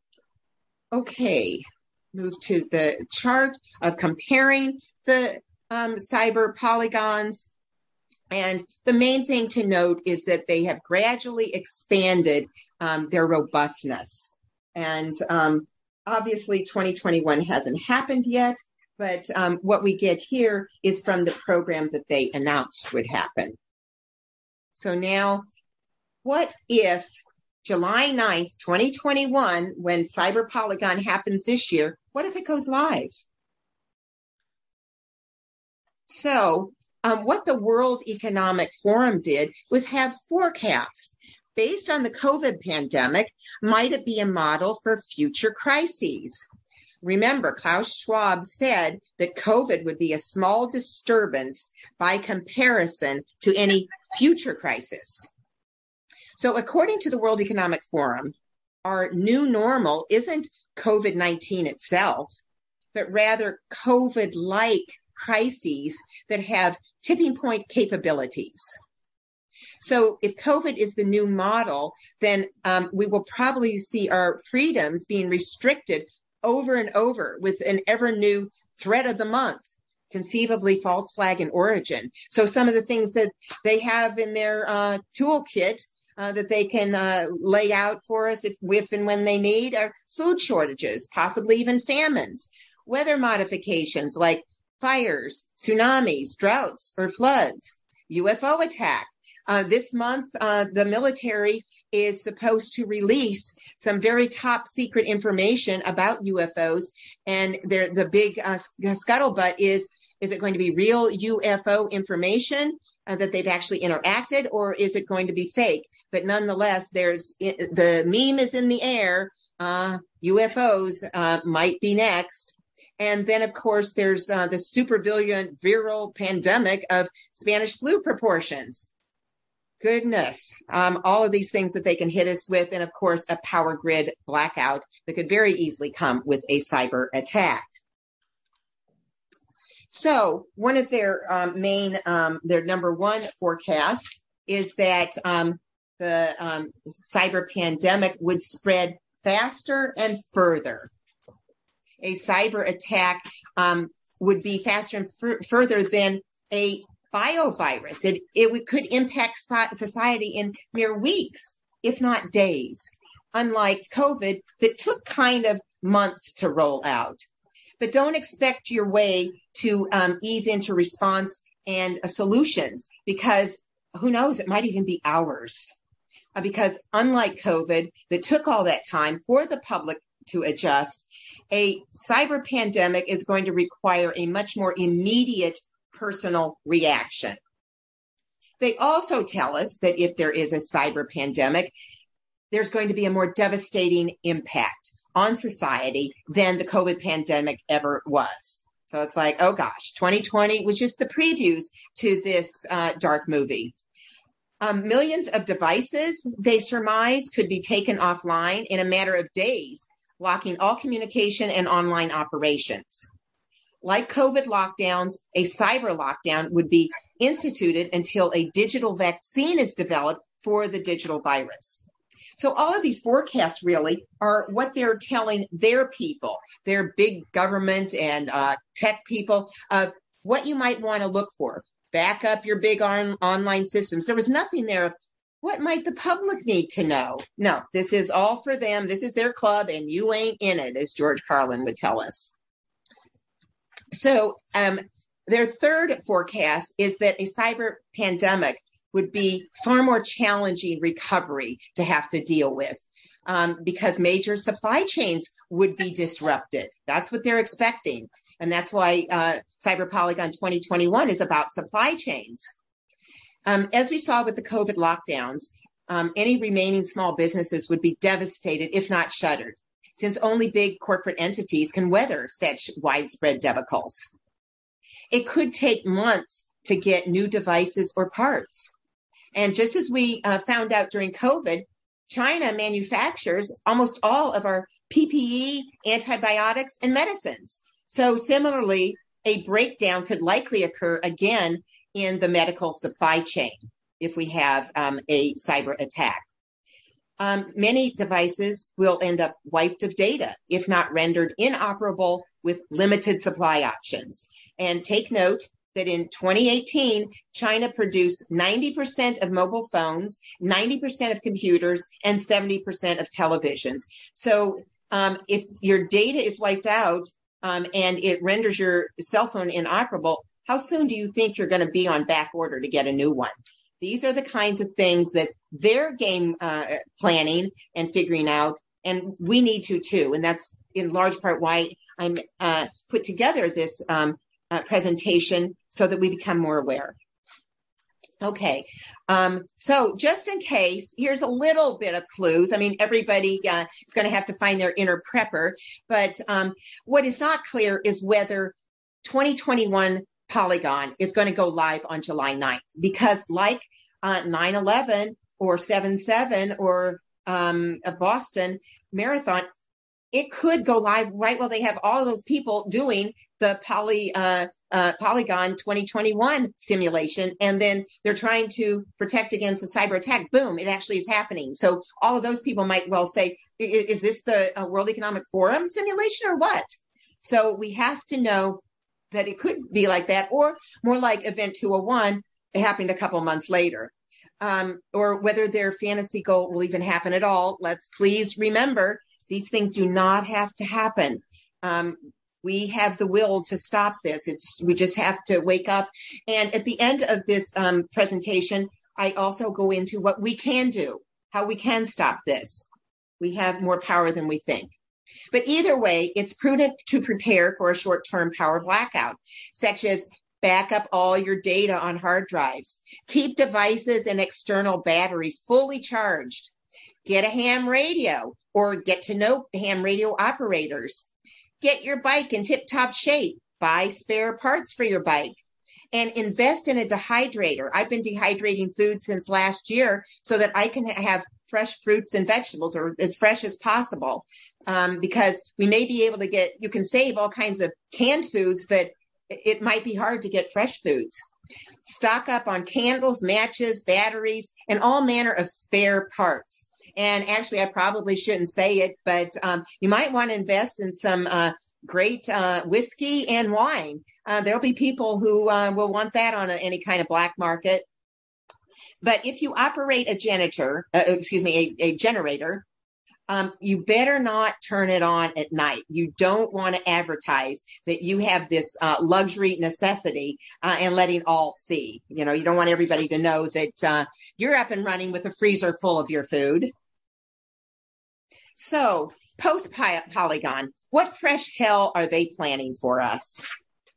Okay, move to the chart of comparing the um, cyber polygons. And the main thing to note is that they have gradually expanded um, their robustness. And um, obviously twenty twenty-one hasn't happened yet, but um, what we get here is from the program that they announced would happen. So now, what if July ninth, twenty twenty-one, when Cyber Polygon happens this year, what if it goes live? So Um, what the World Economic Forum did was have forecasts based on the COVID pandemic, might it be a model for future crises? Remember, Klaus Schwab said that COVID would be a small disturbance by comparison to any future crisis. So according to the World Economic Forum, our new normal isn't COVID nineteen itself, but rather COVID-like crises that have tipping point capabilities. So if COVID is the new model, then um, we will probably see our freedoms being restricted over and over with an ever new threat of the month, conceivably false flag in origin. So some of the things that they have in their uh, toolkit uh, that they can uh, lay out for us if, if and when they need are food shortages, possibly even famines, weather modifications like fires, tsunamis, droughts, or floods, U F O attack. Uh, this month, uh, the military is supposed to release some very top secret information about U F Os. And the big uh, scuttlebutt is, is it going to be real U F O information uh, that they've actually interacted, or is it going to be fake? But nonetheless, there's the meme is in the air. Uh, U F Os uh, might be next. And then, of course, there's uh, the super virulent viral pandemic of Spanish flu proportions. Goodness, um, all of these things that they can hit us with, and of course, a power grid blackout that could very easily come with a cyber attack. So one of their um, main, um, their number one forecast is that um, the um, cyber pandemic would spread faster and further. A cyber attack um, would be faster and f- further than a biovirus. It, it could impact society in mere weeks, if not days, unlike COVID that took kind of months to roll out. But don't expect your way to um, ease into response and uh, solutions, because who knows, it might even be hours. Uh, because unlike COVID that took all that time for the public to adjust, a cyber pandemic is going to require a much more immediate personal reaction. They also tell us that if there is a cyber pandemic, there's going to be a more devastating impact on society than the COVID pandemic ever was. So it's like, oh gosh, twenty twenty was just the previews to this uh, dark movie. Um, millions of devices, they surmise, could be taken offline in a matter of days, blocking all communication and online operations. Like COVID lockdowns, a cyber lockdown would be instituted until a digital vaccine is developed for the digital virus. So all of these forecasts really are what they're telling their people, their big government and uh, tech people, of what you might want to look for. Back up your big on- online systems. There was nothing there of what might the public need to know. No, this is all for them. This is their club, and you ain't in it, as George Carlin would tell us. So um, their third forecast is that a cyber pandemic would be far more challenging recovery to have to deal with um, because major supply chains would be disrupted. That's what they're expecting. And that's why uh, Cyber Polygon twenty twenty-one is about supply chains. Um, as we saw with the COVID lockdowns, um, any remaining small businesses would be devastated, if not shuttered, since only big corporate entities can weather such widespread debacles. It could take months to get new devices or parts. And just as we uh, found out during COVID, China manufactures almost all of our P P E, antibiotics, and medicines. So similarly, a breakdown could likely occur again in the medical supply chain if we have um, a cyber attack. Um, many devices will end up wiped of data, if not rendered inoperable with limited supply options. And take note that in twenty eighteen, China produced ninety percent of mobile phones, ninety percent of computers, and seventy percent of televisions. So um, if your data is wiped out um, and it renders your cell phone inoperable, how soon do you think you're going to be on back order to get a new one? These are the kinds of things that they're game uh, planning and figuring out, and we need to too. And that's in large part why I'm uh, put together this um, uh, presentation so that we become more aware. Okay. Um, so just in case, here's a little bit of clues. I mean, everybody uh, is going to have to find their inner prepper. But um, what is not clear is whether twenty twenty-one Polygon is going to go live on July ninth, because like uh, nine eleven or seven seven or um, a Boston Marathon, it could go live right while they have all of those people doing the poly uh, uh, Polygon twenty twenty-one simulation, and then they're trying to protect against a cyber attack. Boom, it actually is happening. So all of those people might well say, is this the uh, World Economic Forum simulation or what? So we have to know that it could be like that, or more like Event two oh one, it happened a couple months later. Um, or whether their fantasy goal will even happen at all. Let's please remember, these things do not have to happen. Um, we have the will to stop this. It's we just have to wake up. And at the end of this um, presentation, I also go into what we can do, how we can stop this. We have more power than we think. But either way, it's prudent to prepare for a short-term power blackout, such as back up all your data on hard drives, keep devices and external batteries fully charged, get a ham radio or get to know ham radio operators, get your bike in tip-top shape, buy spare parts for your bike, and invest in a dehydrator. I've been dehydrating food since last year so that I can have fresh fruits and vegetables, or as fresh as possible, um, because we may be able to get, you can save all kinds of canned foods, but it might be hard to get fresh foods. Stock up on candles, matches, batteries, and all manner of spare parts. And actually, I probably shouldn't say it, but um, you might want to invest in some uh, great uh, whiskey and wine. Uh, there'll be people who uh, will want that on a, any kind of black market. But if you operate a janitor, uh, excuse me, a, a generator, um, you better not turn it on at night. You don't want to advertise that you have this uh, luxury necessity uh, and letting all see. You know, you don't want everybody to know that uh, you're up and running with a freezer full of your food. So, post-Polygon, what fresh hell are they planning for us?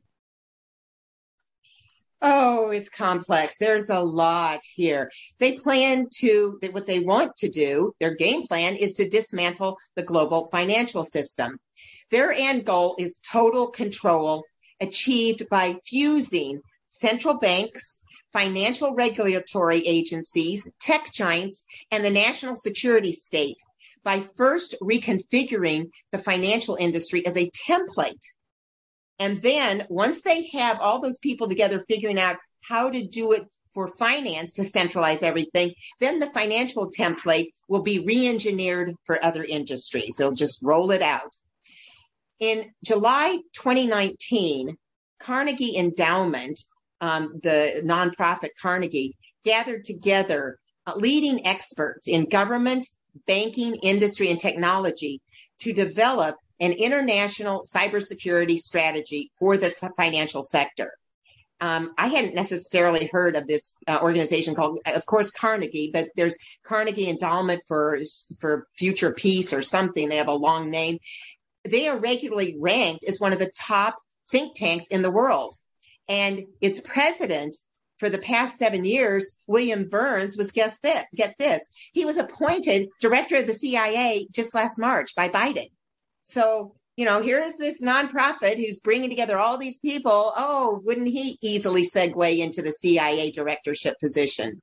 Oh, it's complex. There's a lot here. They plan to, what they want to do, their game plan is to dismantle the global financial system. Their end goal is total control achieved by fusing central banks, financial regulatory agencies, tech giants, and the national security state by first reconfiguring the financial industry as a template. And then once they have all those people together figuring out how to do it for finance to centralize everything, then the financial template will be re-engineered for other industries. They'll just roll it out. In July twenty nineteen, Carnegie Endowment, um, the nonprofit Carnegie, gathered together uh, leading experts in government, banking, industry, and technology to develop an international cybersecurity strategy for the financial sector. Um, I hadn't necessarily heard of this uh, organization called, of course, Carnegie, but there's Carnegie Endowment for, for Future Peace or something. They have a long name. They are regularly ranked as one of the top think tanks in the world. And its president for the past seven years, William Burns, was, guess this, get this, he was appointed director of the C I A just last March by Biden. So, you know, here's this nonprofit who's bringing together all these people. Oh, wouldn't he easily segue into the C I A directorship position?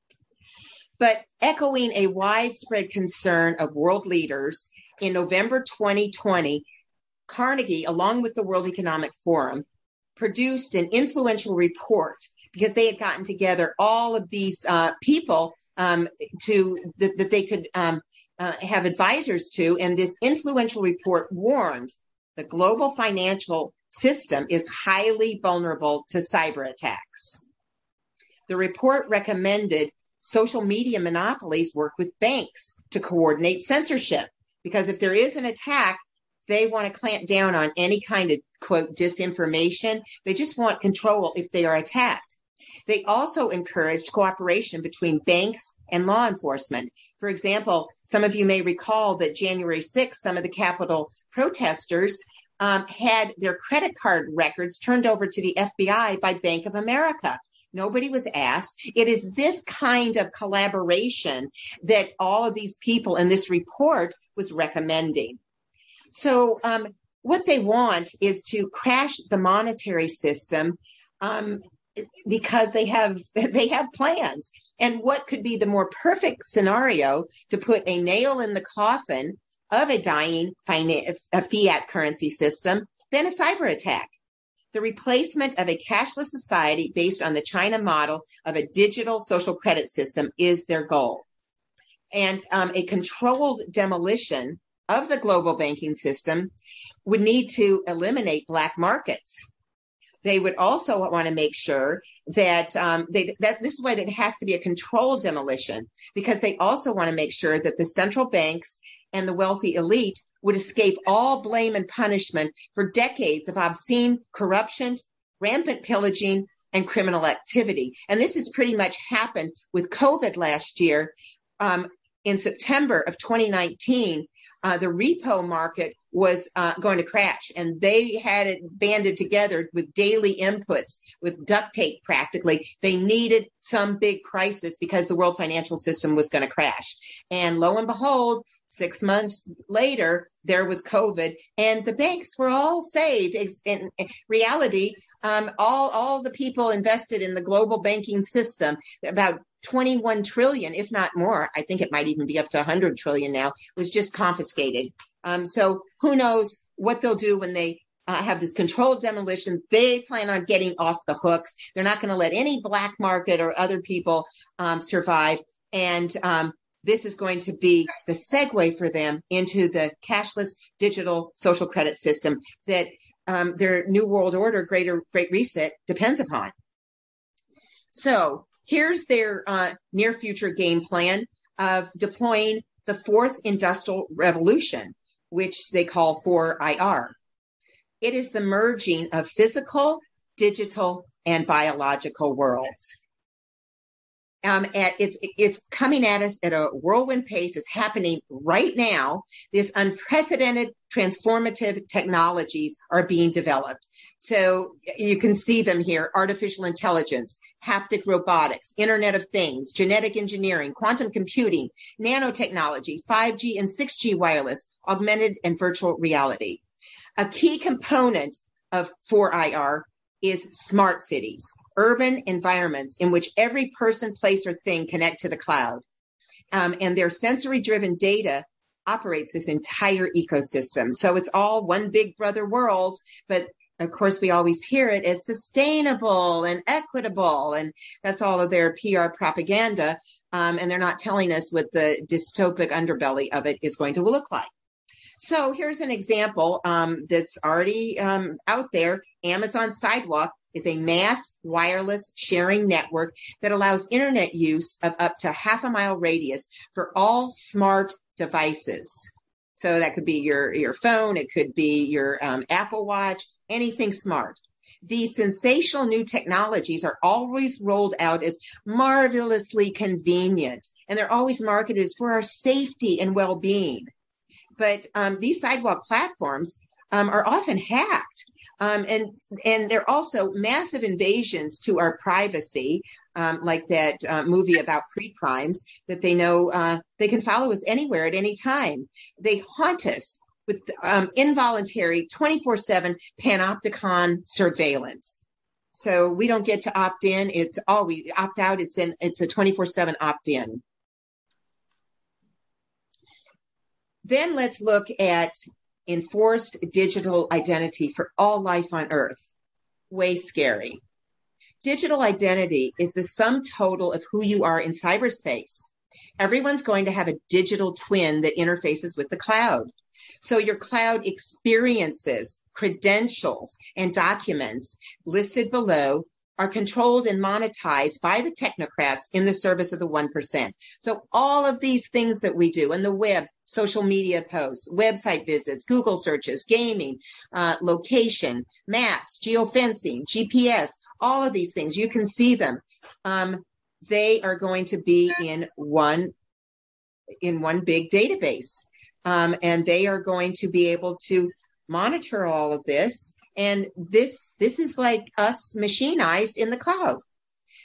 But echoing a widespread concern of world leaders, in November twenty twenty, Carnegie, along with the World Economic Forum, produced an influential report because they had gotten together all of these uh, people um, to that, that they could um, Uh, have advisors to, and this influential report warned the global financial system is highly vulnerable to cyber attacks. The report recommended social media monopolies work with banks to coordinate censorship, because if there is an attack, they want to clamp down on any kind of, quote, disinformation. They just want control if they are attacked. They also encouraged cooperation between banks and law enforcement. For example, some of you may recall that January sixth, some of the Capitol protesters um, had their credit card records turned over to the F B I by Bank of America. Nobody was asked. It is this kind of collaboration that all of these people in this report was recommending. So um, what they want is to crash the monetary system um, because they have they have plans. And what could be the more perfect scenario to put a nail in the coffin of a dying a fiat currency system than a cyber attack? The replacement of a cashless society based on the China model of a digital social credit system is their goal. And um, a controlled demolition of the global banking system would need to eliminate black markets. They would also want to make sure that, um, they, that this is why it has to be a controlled demolition, because they also want to make sure that the central banks and the wealthy elite would escape all blame and punishment for decades of obscene corruption, rampant pillaging, and criminal activity. And this has pretty much happened with COVID last year. Um, in September of twenty nineteen, uh, the repo market was uh, going to crash, and they had it banded together with daily inputs, with duct tape practically. They needed some big crisis because the world financial system was going to crash. And lo and behold, six months later, there was COVID, and the banks were all saved. In reality, um, all, all the people invested in the global banking system, about twenty-one trillion, if not more, I think it might even be up to one hundred trillion now, was just confiscated. Um, so who knows what they'll do when they uh, have this controlled demolition. They plan on getting off the hooks. They're not going to let any black market or other people um, survive. And um, this is going to be the segue for them into the cashless digital social credit system that um, their New World Order, Greater Great Reset depends upon. So here's their uh, near future game plan of deploying the fourth industrial revolution, which they call four I R. It is the merging of physical, digital, and biological worlds. Um, and it's it's coming at us at a whirlwind pace. It's happening right now. This unprecedented transformative technologies are being developed. So you can see them here: artificial intelligence, haptic robotics, Internet of Things, genetic engineering, quantum computing, nanotechnology, five G and six G wireless, augmented and virtual reality. A key component of four I R is smart cities, urban environments in which every person, place, or thing connect to the cloud. Um, and their sensory-driven data operates this entire ecosystem. So it's all one big brother world, but of course, we always hear it as sustainable and equitable, and that's all of their P R propaganda. Um, and they're not telling us what the dystopic underbelly of it is going to look like. So here's an example um, that's already um, out there. Amazon Sidewalk is a mass wireless sharing network that allows internet use of up to half a mile radius for all smart devices. So that could be your, your phone, it could be your um, Apple Watch, anything smart. These sensational new technologies are always rolled out as marvelously convenient, and they're always marketed as for our safety and well-being. But um, these sidewalk platforms um, are often hacked, um, and and they're also massive invasions to our privacy, um, like that uh, movie about pre-crimes, that they know uh, they can follow us anywhere at any time. They haunt us with um, involuntary twenty-four seven panopticon surveillance. So we don't get to opt in. It's all we opt out. It's in. It's a twenty-four seven opt in. Then let's look at enforced digital identity for all life on Earth. Way scary. Digital identity is the sum total of who you are in cyberspace. Everyone's going to have a digital twin that interfaces with the cloud. So your cloud experiences, credentials, and documents listed below are controlled and monetized by the technocrats in the service of the one percent. So all of these things that we do in the web, social media posts, website visits, Google searches, gaming, uh, location, maps, geofencing, G P S, all of these things, you can see them. Um, they are going to be in one, in one big database. Um, and they are going to be able to monitor all of this. And this, this is like us machinized in the cloud.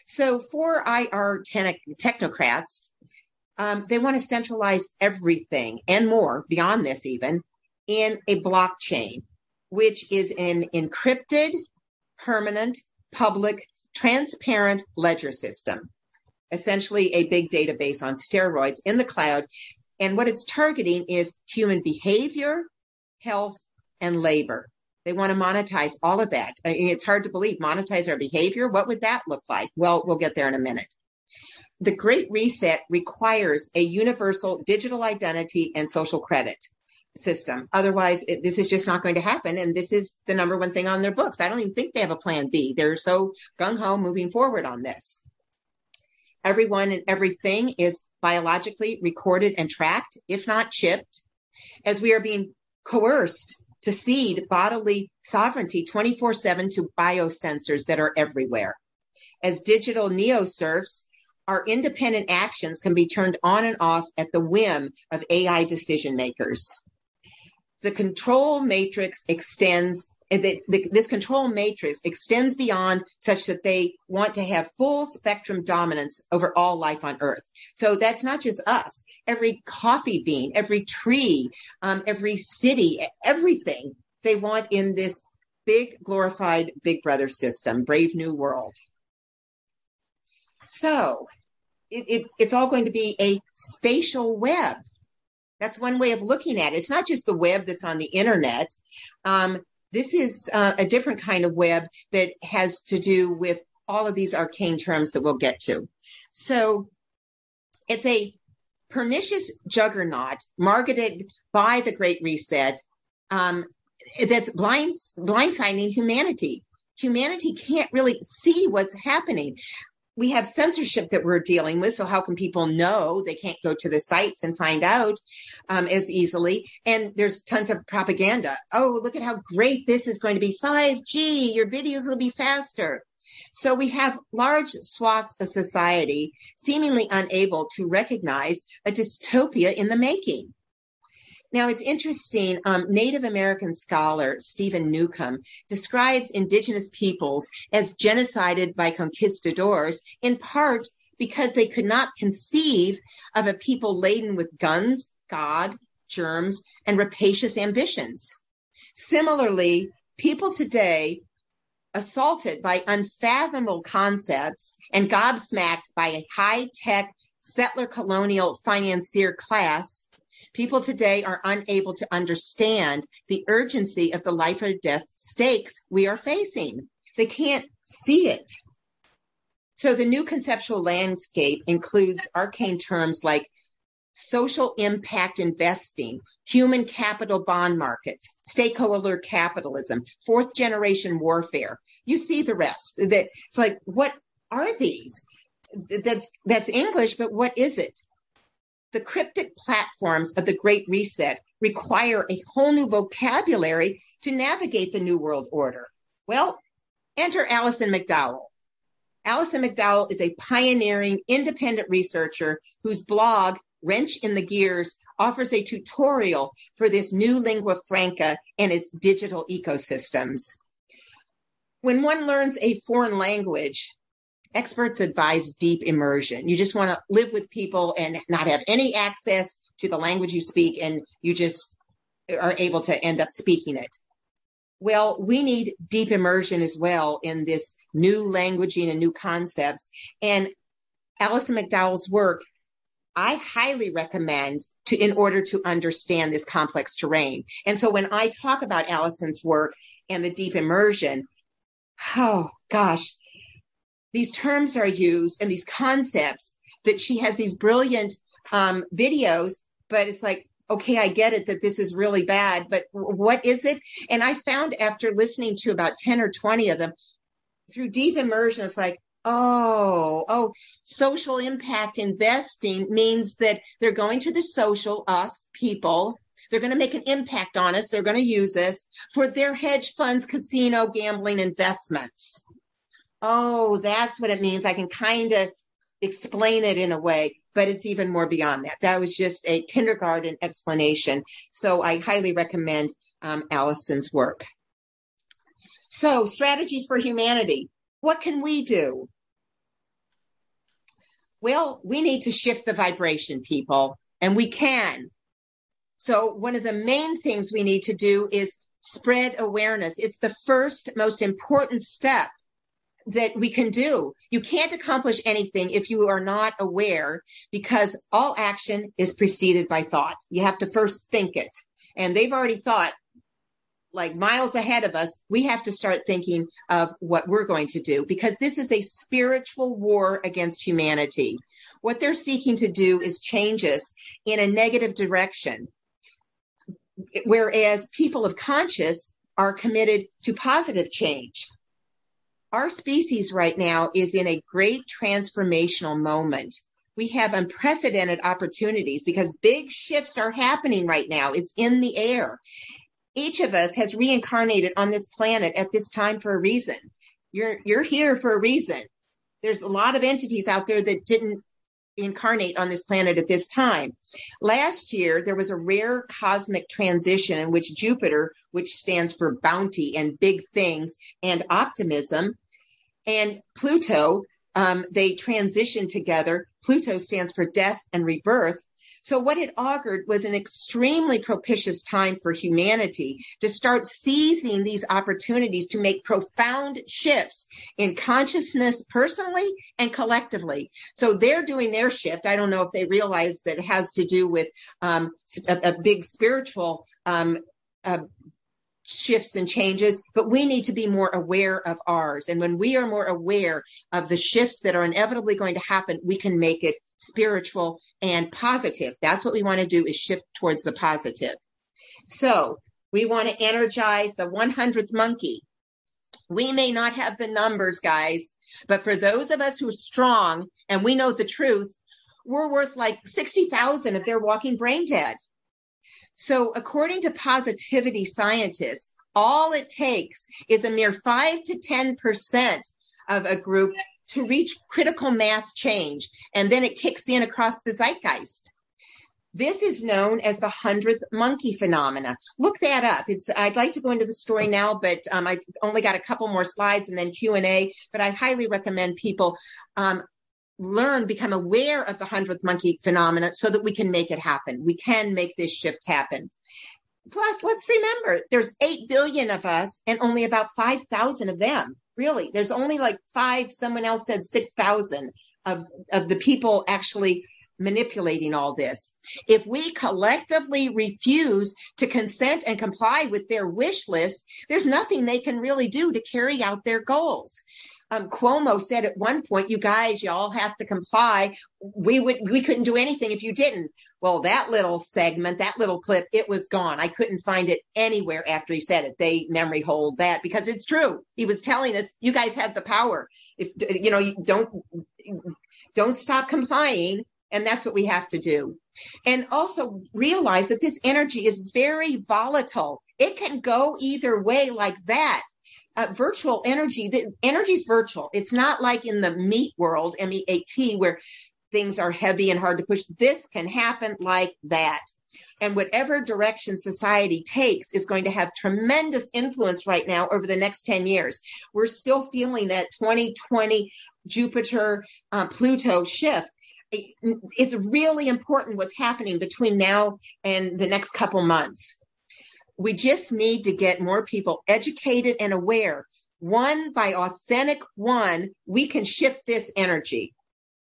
So for I R ten- technocrats, um, they want to centralize everything and more beyond this even in a blockchain, which is an encrypted, permanent, public, transparent ledger system, essentially a big database on steroids in the cloud. And what it's targeting is human behavior, health, and labor. They want to monetize all of that. I mean, it's hard to believe, monetize our behavior. What would that look like? Well, we'll get there in a minute. The Great Reset requires a universal digital identity and social credit system. Otherwise, it, this is just not going to happen. And this is the number one thing on their books. I don't even think they have a plan B. They're so gung-ho moving forward on this. Everyone and everything is biologically recorded and tracked, if not chipped, as we are being coerced to cede bodily sovereignty twenty-four seven to biosensors that are everywhere. As digital neo-serfs, our independent actions can be turned on and off at the whim of A I decision makers. The control matrix extends, the, the, this control matrix extends beyond such that they want to have full spectrum dominance over all life on Earth. So that's not just us. Every coffee bean, every tree, um, every city, everything they want in this big glorified Big Brother system, Brave New World. So it, it, it's all going to be a spatial web. That's one way of looking at it. It's not just the web that's on the internet. Um, this is uh, a different kind of web that has to do with all of these arcane terms that we'll get to. So it's a pernicious juggernaut marketed by the Great Reset um, that's blind, blindsiding humanity. Humanity can't really see what's happening. We have censorship that we're dealing with. So how can people know? They can't go to the sites and find out um, as easily. And there's tons of propaganda. Oh, look at how great this is going to be. five G, your videos will be faster. So we have large swaths of society seemingly unable to recognize a dystopia in the making. Now, it's interesting. Um, Native American scholar Stephen Newcomb describes indigenous peoples as genocided by conquistadors, in part because they could not conceive of a people laden with guns, God, germs, and rapacious ambitions. Similarly, people today, assaulted by unfathomable concepts and gobsmacked by a high-tech settler colonial financier class, people today are unable to understand the urgency of the life or death stakes we are facing. They can't see it. So the new conceptual landscape includes arcane terms like social impact investing, human capital bond markets, stakeholder capitalism, fourth generation warfare. You see the rest. That it's like, what are these? That's that's English, but what is it? The cryptic platforms of the Great Reset require a whole new vocabulary to navigate the New World Order. Well, enter Alison McDowell. Alison McDowell is a pioneering independent researcher whose blog, Wrench in the Gears, offers a tutorial for this new lingua franca and its digital ecosystems. When one learns a foreign language, experts advise deep immersion. You just want to live with people and not have any access to the language you speak, and you just are able to end up speaking it. Well, we need deep immersion as well in this new languaging and new concepts. And Alison McDowell's work, I highly recommend to in order to understand this complex terrain. And so when I talk about Alison's work and the deep immersion, oh gosh, these terms are used and these concepts that she has these brilliant um, videos, but it's like, okay, I get it that this is really bad, but w- what is it? And I found after listening to about ten or twenty of them through deep immersion, it's like, oh, oh, social impact investing means that they're going to the social, us people. They're going to make an impact on us. They're going to use us for their hedge funds, casino, gambling investments. Oh, that's what it means. I can kind of explain it in a way, but it's even more beyond that. That was just a kindergarten explanation. So I highly recommend um, Alison's work. So strategies for humanity. What can we do? Well, we need to shift the vibration, people, and we can. So one of the main things we need to do is spread awareness. It's the first most important step that we can do. You can't accomplish anything if you are not aware, because all action is preceded by thought. You have to first think it. And they've already thought like miles ahead of us. We have to start thinking of what we're going to do, because this is a spiritual war against humanity. What they're seeking to do is change us in a negative direction, whereas people of conscience are committed to positive change. Our species right now is in a great transformational moment. We have unprecedented opportunities because big shifts are happening right now. It's in the air. Each of us has reincarnated on this planet at this time for a reason. You're, you're here for a reason. There's a lot of entities out there that didn't incarnate on this planet at this time. Last year, there was a rare cosmic transition in which Jupiter, which stands for bounty and big things and optimism, and Pluto, um, they transitioned together. Pluto stands for death and rebirth. So what it augured was an extremely propitious time for humanity to start seizing these opportunities to make profound shifts in consciousness personally and collectively. So they're doing their shift. I don't know if they realize that it has to do with um, a, a big spiritual um, uh, shifts and changes, but we need to be more aware of ours. And when we are more aware of the shifts that are inevitably going to happen, we can make it spiritual and positive. That's what we want to do, is shift towards the positive. So we want to energize the hundredth monkey. We may not have the numbers, guys, but for those of us who are strong and we know the truth, we're worth like sixty thousand if they're walking brain dead. So according to positivity scientists, all it takes is a mere five to ten percent of a group to reach critical mass change, and then it kicks in across the zeitgeist. This is known as the hundredth monkey phenomena. Look that up. It's, I'd like to go into the story now, but um, I only got a couple more slides and then Q and A, but I highly recommend people um, learn, become aware of the hundredth monkey phenomena so that we can make it happen. We can make this shift happen. Plus, let's remember, there's eight billion of us and only about five thousand of them. Really, there's only like five, someone else said six thousand of, of the people actually manipulating all this. If we collectively refuse to consent and comply with their wish list, there's nothing they can really do to carry out their goals. Um, Cuomo said at one point, you guys, you all have to comply. We would, we couldn't do anything if you didn't. Well, that little segment, that little clip, it was gone. I couldn't find it anywhere after he said it. They memory hold that because it's true. He was telling us, you guys have the power. If, you know, you don't, don't stop complying. And that's what we have to do. And also realize that this energy is very volatile. It can go either way like that. Uh, virtual energy, the energy is virtual. It's not like in the meat world, M E A T, where things are heavy and hard to push. This can happen like that. And whatever direction society takes is going to have tremendous influence right now over the next ten years. We're still feeling that twenty twenty Jupiter, uh, Pluto shift. It's really important what's happening between now and the next couple months. We just need to get more people educated and aware. One by authentic one, we can shift this energy.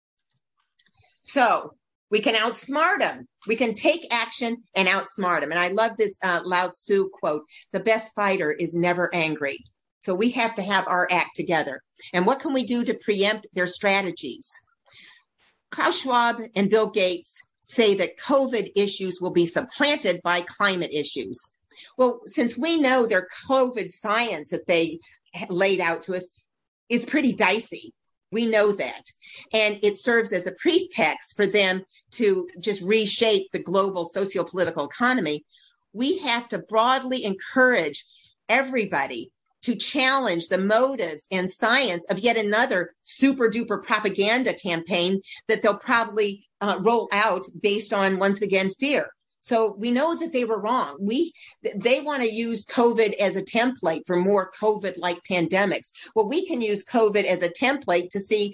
So we can outsmart them. We can take action and outsmart them. And I love this uh, Lao Tzu quote, the best fighter is never angry. So we have to have our act together. And what can we do to preempt their strategies? Klaus Schwab and Bill Gates say that COVID issues will be supplanted by climate issues. Well, since we know their COVID science that they laid out to us is pretty dicey, we know that. And it serves as a pretext for them to just reshape the global socio-political economy. We have to broadly encourage everybody to challenge the motives and science of yet another super duper propaganda campaign that they'll probably uh, roll out based on, once again, fear. So we know that they were wrong. We, they want to use COVID as a template for more COVID-like pandemics. Well, we can use COVID as a template to see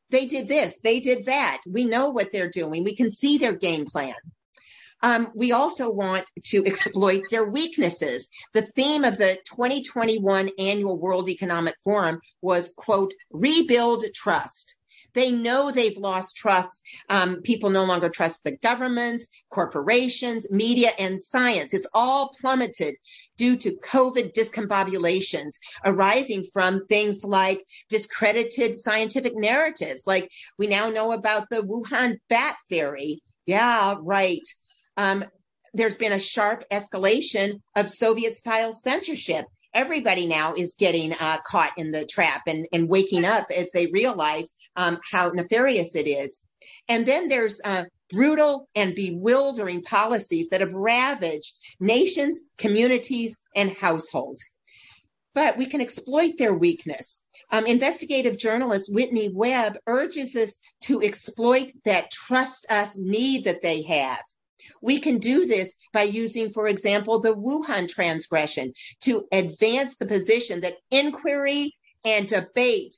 they did this, they did that. We know what they're doing. We can see their game plan. Um, we also want to exploit their weaknesses. The theme of the twenty twenty-one Annual World Economic Forum was, quote, rebuild trust. They know they've lost trust. Um, people no longer trust the governments, corporations, media, and science. It's all plummeted due to COVID discombobulations arising from things like discredited scientific narratives. Like we now know about the Wuhan bat theory. Yeah, right. Um, there's been a sharp escalation of Soviet-style censorship. Everybody now is getting uh, caught in the trap and, and waking up as they realize um, how nefarious it is. And then there's uh, brutal and bewildering policies that have ravaged nations, communities, and households. But we can exploit their weakness. Um, investigative journalist Whitney Webb urges us to exploit that trust us need that they have. We can do this by using, for example, the Wuhan transgression to advance the position that inquiry and debate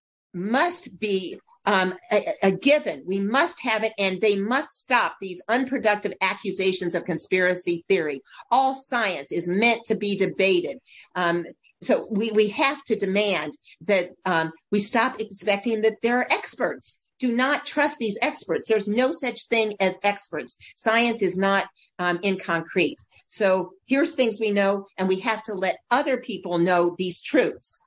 must be um, a, a given. We must have it, and they must stop these unproductive accusations of conspiracy theory. All science is meant to be debated. Um, so we, we have to demand that um, we stop expecting that there are experts. Do not trust these experts. There's no such thing as experts. Science is not um, in concrete. So here's things we know, and we have to let other people know these truths.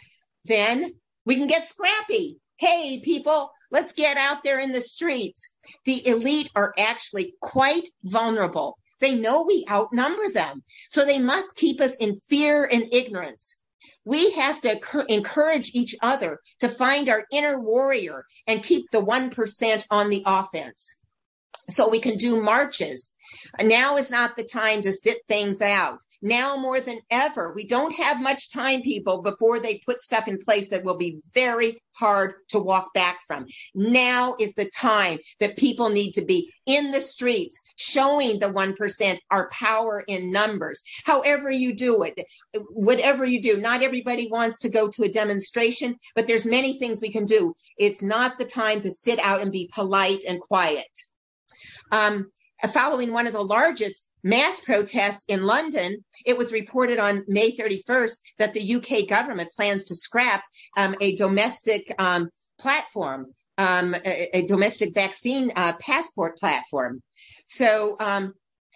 Then we can get scrappy. Hey, people, let's get out there in the streets. The elite are actually quite vulnerable. They know we outnumber them, so they must keep us in fear and ignorance. We have to encourage each other to find our inner warrior and keep the one percent on the offense. So we can do marches. Now is not the time to sit things out. Now more than ever, we don't have much time, people, before they put stuff in place that will be very hard to walk back from. Now is the time that people need to be in the streets, showing the one percent our power in numbers. However you do it, whatever you do, not everybody wants to go to a demonstration, but there's many things we can do. It's not the time to sit out and be polite and quiet. Um, following one of the largest mass protests in London, it was reported on May thirty-first that the U K government plans to scrap um, a domestic um, platform, um, a, a domestic vaccine uh, passport platform. So um,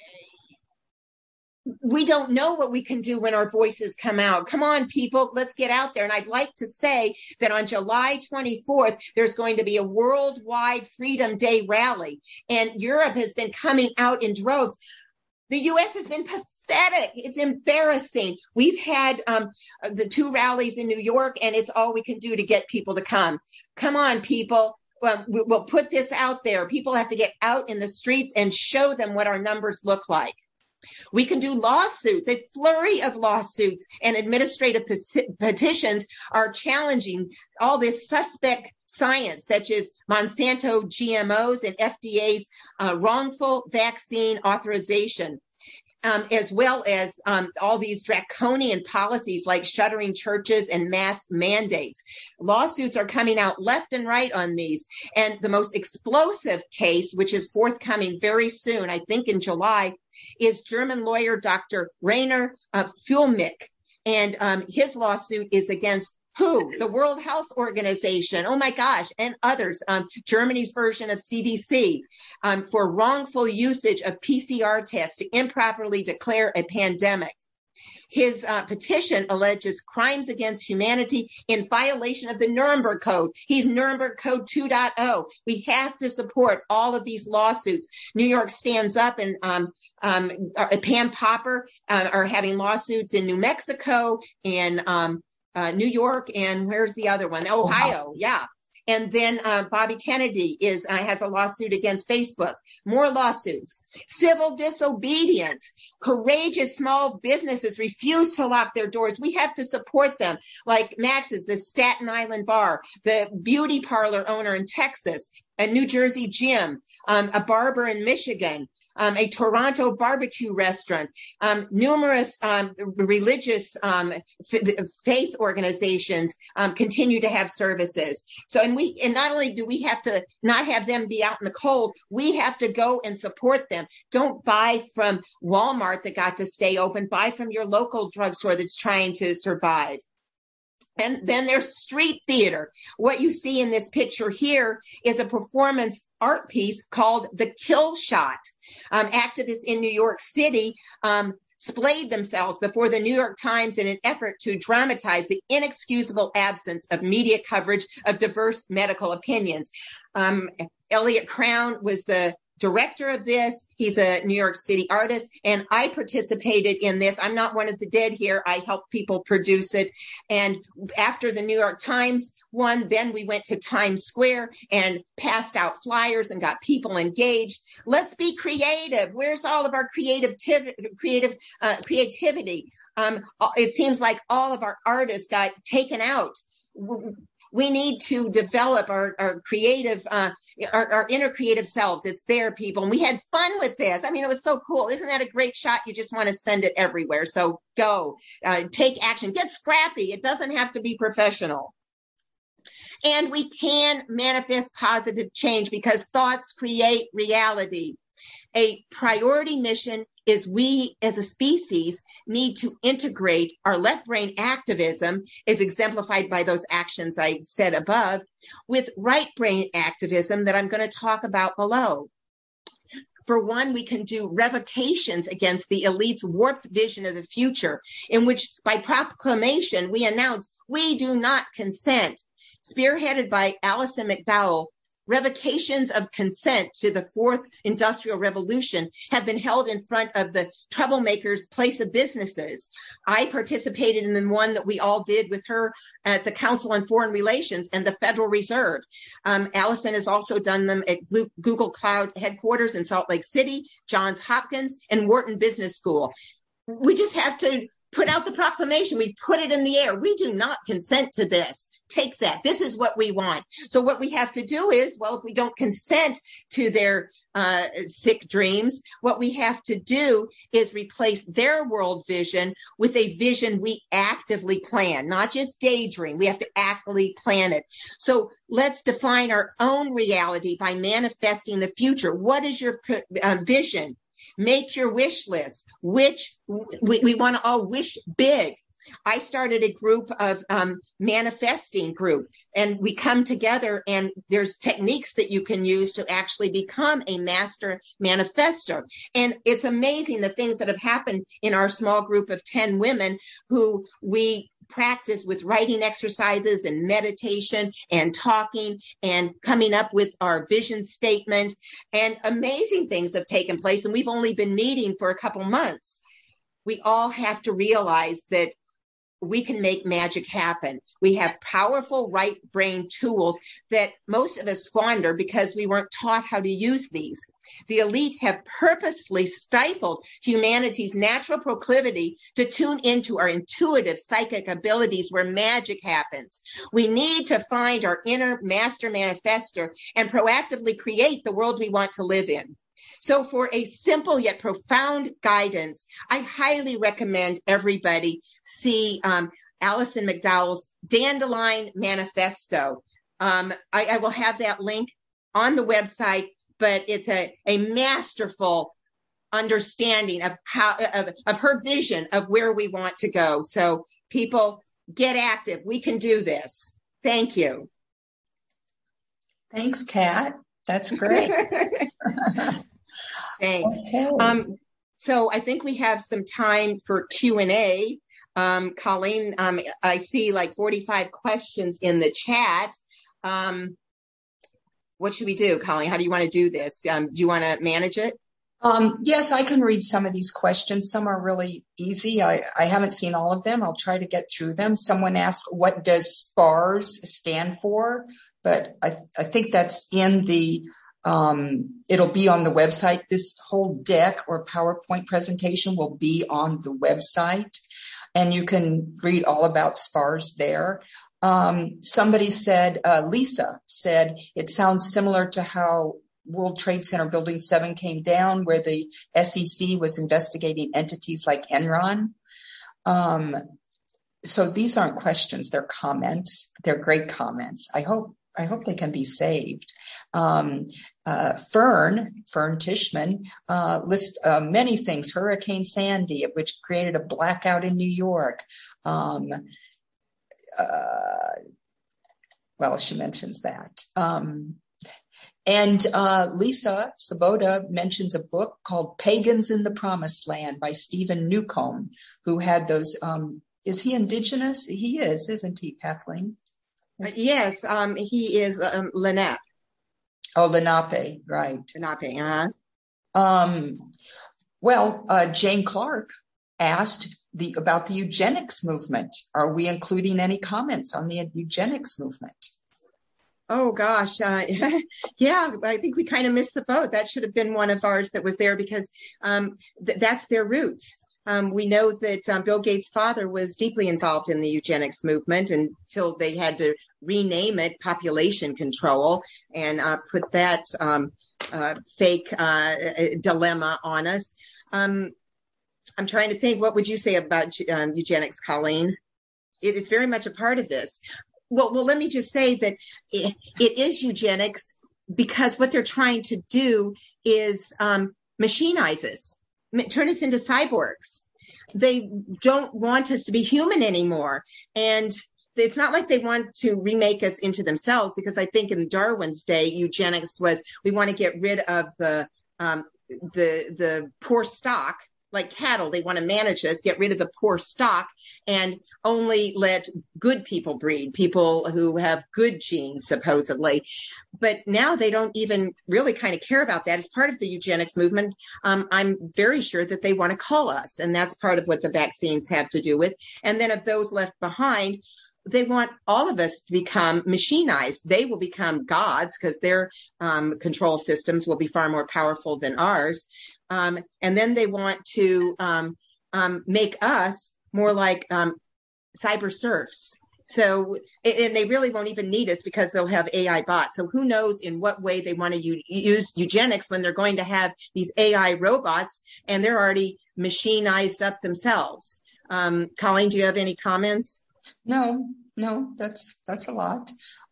we don't know what we can do when our voices come out. Come on, people, let's get out there. And I'd like to say that on July twenty-fourth, there's going to be a worldwide Freedom Day rally, and Europe has been coming out in droves. The U S has been pathetic. It's embarrassing. We've had um, the two rallies in New York, and it's all we can do to get people to come. Come on, people. Well, we'll put this out there. People have to get out in the streets and show them what our numbers look like. We can do lawsuits. A flurry of lawsuits and administrative petitions are challenging all this suspect science, such as Monsanto G M Os and F D A's uh, wrongful vaccine authorization, um, as well as um, all these draconian policies like shuttering churches and mask mandates. Lawsuits are coming out left and right on these. And the most explosive case, which is forthcoming very soon, I think in July, is German lawyer Doctor Rainer uh, Fulmich. And um, his lawsuit is against who? The World Health Organization, oh my gosh, and others, um, Germany's version of C D C, um, for wrongful usage of P C R tests to improperly declare a pandemic. His uh, petition alleges crimes against humanity in violation of the Nuremberg Code. He's Nuremberg Code two point oh. We have to support all of these lawsuits. New York stands up, and um, um, uh, Pam Popper uh, are having lawsuits in New Mexico and um, Uh, New York, and where's the other one? Ohio, wow. Yeah. And then uh, Bobby Kennedy is uh, has a lawsuit against Facebook. More lawsuits. Civil disobedience. Courageous small businesses refuse to lock their doors. We have to support them, like Max's, the Staten Island bar, the beauty parlor owner in Texas, a New Jersey gym, um, a barber in Michigan, um, a Toronto barbecue restaurant, um, numerous um, religious um, f- faith organizations um, continue to have services. So, and we, and not only do we have to not have them be out in the cold, we have to go and support them. Don't buy from Walmart that got to stay open. Buy from your local drugstore that's trying to survive. And then there's street theater. What you see in this picture here is a performance art piece called The Kill Shot. Um, activists in New York City um, splayed themselves before the New York Times in an effort to dramatize the inexcusable absence of media coverage of diverse medical opinions. Um, Elliot Crown was the director of this. He's a New York City artist, and I participated in this. I'm not one of the dead here. I helped people produce it. And after the New York Times one, then we went to Times Square and passed out flyers and got people engaged. Let's be creative. Where's all of our creative, creative uh, creativity? Um, it seems like all of our artists got taken out. We need to develop our, our creative, uh, our, our inner creative selves. It's there, people. And we had fun with this. I mean, it was so cool. Isn't that a great shot? You just want to send it everywhere. So go, uh, take action, get scrappy. It doesn't have to be professional. And we can manifest positive change because thoughts create reality. A priority mission is we as a species need to integrate our left brain activism, as exemplified by those actions I said above, with right brain activism that I'm going to talk about below. For one, we can do revocations against the elite's warped vision of the future, in which by proclamation we announce we do not consent. Spearheaded by Alison McDowell, revocations of consent to the fourth industrial revolution have been held in front of the troublemakers' place of businesses. I participated in the one that we all did with her at the Council on Foreign Relations and the Federal Reserve. Um, Allison has also done them at Google Cloud headquarters in Salt Lake City, Johns Hopkins, and Wharton Business School. We just have to put out the proclamation. We put it in the air. We do not consent to this. Take that. This is what we want. So what we have to do is, well, if we don't consent to their uh, sick dreams, what we have to do is replace their world vision with a vision we actively plan, not just daydream. We have to actively plan it. So let's define our own reality by manifesting the future. What is your uh, vision? Make your wish list. Which we, we want to all wish big. I started a group of um, manifesting group, and we come together, and there's techniques that you can use to actually become a master manifestor. And it's amazing the things that have happened in our small group of ten women who we practice with writing exercises and meditation and talking and coming up with our vision statement. And amazing things have taken place, and we've only been meeting for a couple months. We all have to realize that we can make magic happen. We have powerful right brain tools that most of us squander because we weren't taught how to use these. The elite have purposefully stifled humanity's natural proclivity to tune into our intuitive psychic abilities where magic happens. We need to find our inner master manifestor and proactively create the world we want to live in. So for a simple yet profound guidance, I highly recommend everybody see um, Alison McDowell's Dandelion Manifesto. Um, I, I will have that link on the website, but it's a, a masterful understanding of how of, of her vision of where we want to go. So people, get active. We can do this. Thank you. Thanks, Kat. That's great. Thanks. Okay. Um, so I think we have some time for Q and A. Um, Colleen, um, I see like forty-five questions in the chat. Um, what should we do, Colleen? How do you want to do this? Um, do you want to manage it? Um, yes, I can read some of these questions. Some are really easy. I, I haven't seen all of them. I'll try to get through them. Someone asked, what does SPARS stand for? But I, I think that's in the Um, it'll be on the website. This whole deck or PowerPoint presentation will be on the website, and you can read all about SPARS there. Um, somebody said, uh, Lisa said, it sounds similar to how World Trade Center Building seven came down, where the S E C was investigating entities like Enron. Um, so these aren't questions, they're comments. They're great comments. I hope I hope they can be saved. Um, uh, Fern, Fern Tishman, uh, lists uh, many things. Hurricane Sandy, which created a blackout in New York. Um, uh, well, she mentions that. Um, and uh, Lisa Sabota mentions a book called Pagans in the Promised Land by Stephen Newcomb, who had those. Um, is he indigenous? He is, isn't he, Kathleen? Uh, yes, um, he is um, Lenape. Oh, Lenape, right. Lenape, uh-huh. Um, well, uh, Jane Clark asked the about the eugenics movement. Are we including any comments on the eugenics movement? Oh, gosh. Uh, yeah, I think we kind of missed the boat. That should have been one of ours that was there because um, th- that's their roots. Um, we know that um, Bill Gates' father was deeply involved in the eugenics movement until they had to rename it population control and uh, put that um, uh, fake uh, dilemma on us. Um, I'm trying to think, what would you say about um, eugenics, Colleen? It, it's very much a part of this. Well, well, let me just say that it, it is eugenics because what they're trying to do is um, machinize us. Turn us into cyborgs. They don't want us to be human anymore. And it's not like they want to remake us into themselves, because I think in Darwin's day, eugenics was, we want to get rid of the um, the the poor stock, like cattle. They want to manage us, get rid of the poor stock, and only let good people breed, people who have good genes, supposedly. But now they don't even really kind of care about that. As part of the eugenics movement, um, I'm very sure that they want to cull us, and that's part of what the vaccines have to do with. And then of those left behind, they want all of us to become machinized. They will become gods because their um, control systems will be far more powerful than ours. Um, and then they want to um, um, make us more like um, cyber serfs. So, and they really won't even need us because they'll have A I bots. So who knows in what way they want to u- use eugenics when they're going to have these A I robots and they're already machinized up themselves. Um, Colleen, do you have any comments? No, no, that's that's a lot.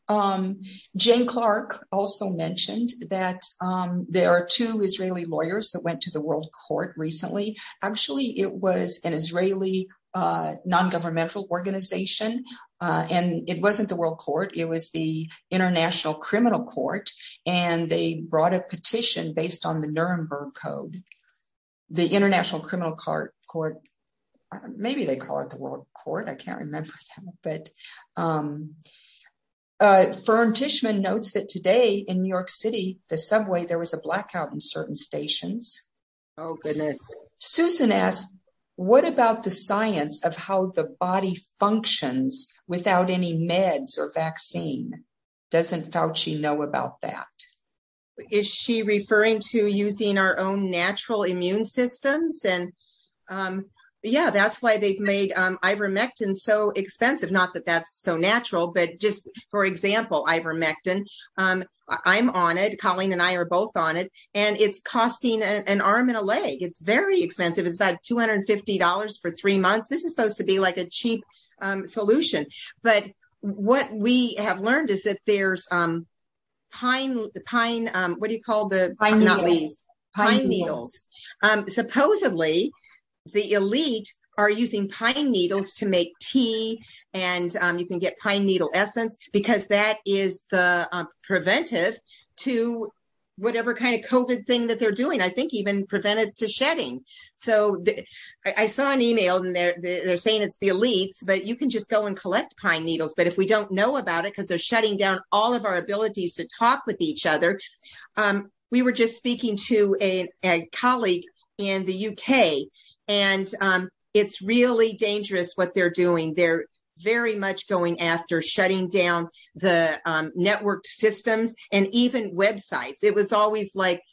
Um, Jane Clark also mentioned that um, there are two Israeli lawyers that went to the World Court recently. Actually, it was an Israeli uh, non-governmental organization, uh, and it wasn't the World Court. It was the International Criminal Court, and they brought a petition based on the Nuremberg Code. The International Criminal Court, court uh, maybe they call it the World Court. I can't remember that, but um, Uh, Fern Tishman notes that today in New York City, the subway, there was a blackout in certain stations. Oh, goodness. Susan asks, what about the science of how the body functions without any meds or vaccine? Doesn't Fauci know about that? Is she referring to using our own natural immune systems? And um, yeah, that's why they've made um, ivermectin so expensive. Not that that's so natural, but just for example, ivermectin, um, I'm on it. Colleen and I are both on it, and it's costing a, an arm and a leg. It's very expensive. It's about two hundred fifty dollars for three months. This is supposed to be like a cheap um, solution. But what we have learned is that there's um, pine, pine, um, what do you call the, pine not needles. leaves, pine, pine needles. needles. Um, supposedly, the elite are using pine needles to make tea, and um, you can get pine needle essence because that is the um, preventive to whatever kind of COVID thing that they're doing. I think even preventive to shedding. So the, I, I saw an email and they're, they're saying it's the elites, but you can just go and collect pine needles. But if we don't know about it, because they're shutting down all of our abilities to talk with each other. Um, we were just speaking to a, a colleague in the U K, and um, it's really dangerous what they're doing. They're very much going after shutting down the um, networked systems and even websites. It was always like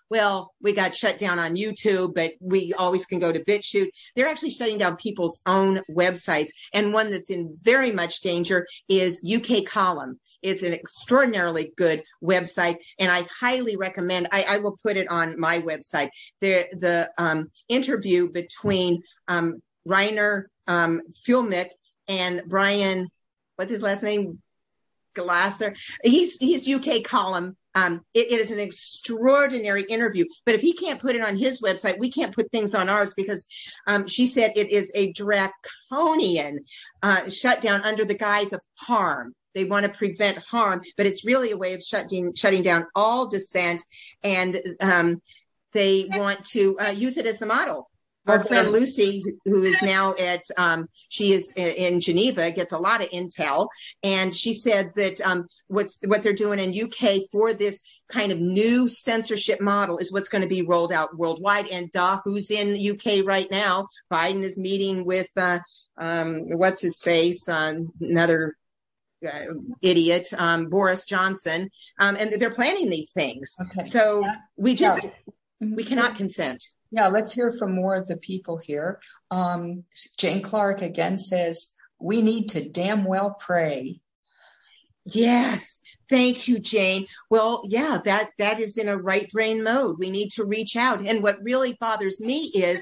well, we got shut down on YouTube, but we always can go to BitChute. They're actually shutting down people's own websites. And one that's in very much danger is U K Column. It's an extraordinarily good website, and I highly recommend, I, I will put it on my website, the, the um, interview between um, Rainer um, Fulmick and Brian, what's his last name? Glasser. He's, he's U K Column. Um, it, it is an extraordinary interview, but if he can't put it on his website, we can't put things on ours, because um, she said it is a draconian uh, shutdown under the guise of harm. They want to prevent harm, but it's really a way of shutting shutting down all dissent, and um, they want to uh, use it as the model. Our friend Lucy, who is now at, um, she is in Geneva, gets a lot of intel. And she said that um, what's, what they're doing in U K for this kind of new censorship model is what's going to be rolled out worldwide. And Duh, who's in U K right now, Biden is meeting with, uh, um, what's his face, uh, another uh, idiot, um, Boris Johnson. Um, and they're planning these things. Okay. So we just, yeah. we cannot consent. Yeah, let's hear from more of the people here. Um, Jane Clark again says, we need to damn well pray. Yes. Thank you, Jane. Well, yeah, that, that is in a right brain mode. We need to reach out. And what really bothers me is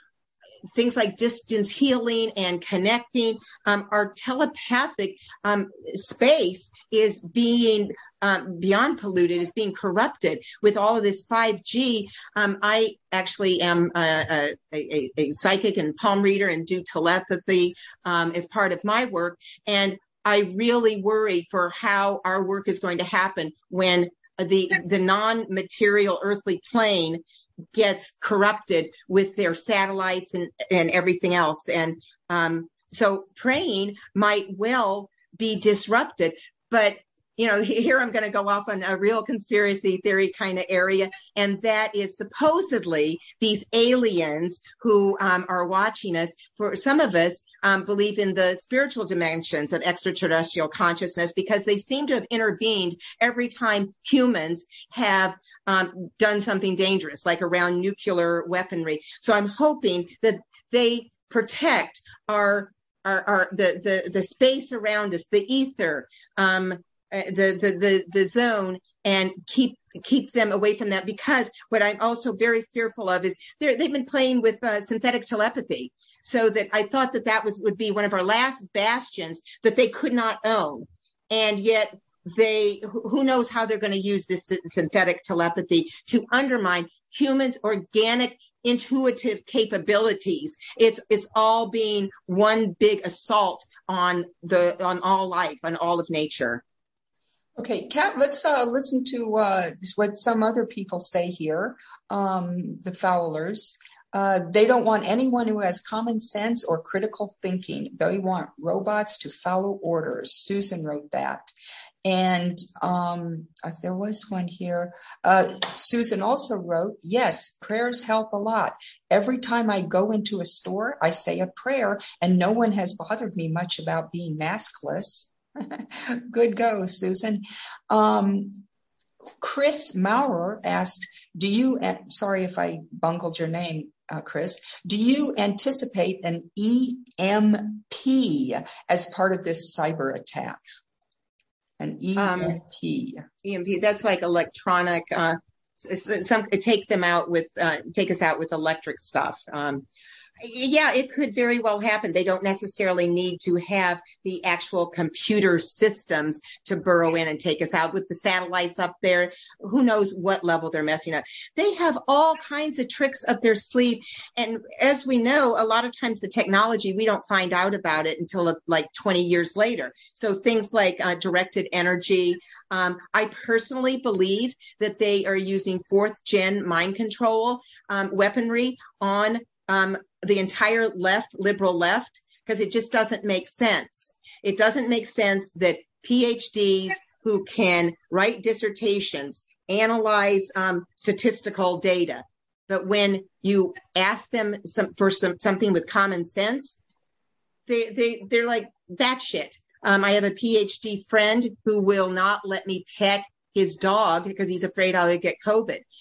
things like distance healing and connecting. Um, our telepathic um, space is being um, beyond polluted, is being corrupted with all of this five G. Um, I actually am a, a, a psychic and palm reader and do telepathy um, as part of my work. And I really worry for how our work is going to happen when the the non-material earthly plane gets corrupted with their satellites and, and everything else. And um, so praying might well be disrupted. But, you know, here I'm going to go off on a real conspiracy theory kind of area. And that is supposedly these aliens who um, are watching us. For some of us, um, believe in the spiritual dimensions of extraterrestrial consciousness, because they seem to have intervened every time humans have um, done something dangerous, like around nuclear weaponry. So I'm hoping that they protect our, our, our the, the, the space around us, the ether, um, the, the, the, the zone, and keep, keep them away from that. Because what I'm also very fearful of is they've been playing with uh, synthetic telepathy. So that I thought that that was, would be one of our last bastions that they could not own. And yet they, who knows how they're going to use this synthetic telepathy to undermine humans' organic, intuitive capabilities. It's, it's all being one big assault on the, on all life, on all of nature. Okay, Kat, let's uh, listen to uh, what some other people say here, um, the Fowlers. Uh, they don't want anyone who has common sense or critical thinking. They want robots to follow orders. Susan wrote that. And um, if there was one here, uh, Susan also wrote, yes, prayers help a lot. Every time I go into a store, I say a prayer, and no one has bothered me much about being maskless. Good go, Susan. Um, Chris Maurer asked, do you, sorry if I bungled your name, uh, Chris, do you anticipate an E M P as part of this cyber attack? An E M P. Um, E M P, that's like electronic, uh, some, take them out with, uh, take us out with electric stuff. Um, Yeah, it could very well happen. They don't necessarily need to have the actual computer systems to burrow in and take us out with the satellites up there. Who knows what level they're messing up. They have all kinds of tricks up their sleeve. And as we know, a lot of times the technology, we don't find out about it until like twenty years later. So things like uh, directed energy. Um, I personally believe that they are using fourth gen mind control um, weaponry on um, the entire left, liberal left, because it just doesn't make sense. It doesn't make sense that P H Ds who can write dissertations, analyze um, statistical data, but when you ask them some, for some, something with common sense, they, they, they're like batshit. Um, I have a P H D friend who will not let me pet his dog because he's afraid I would get COVID.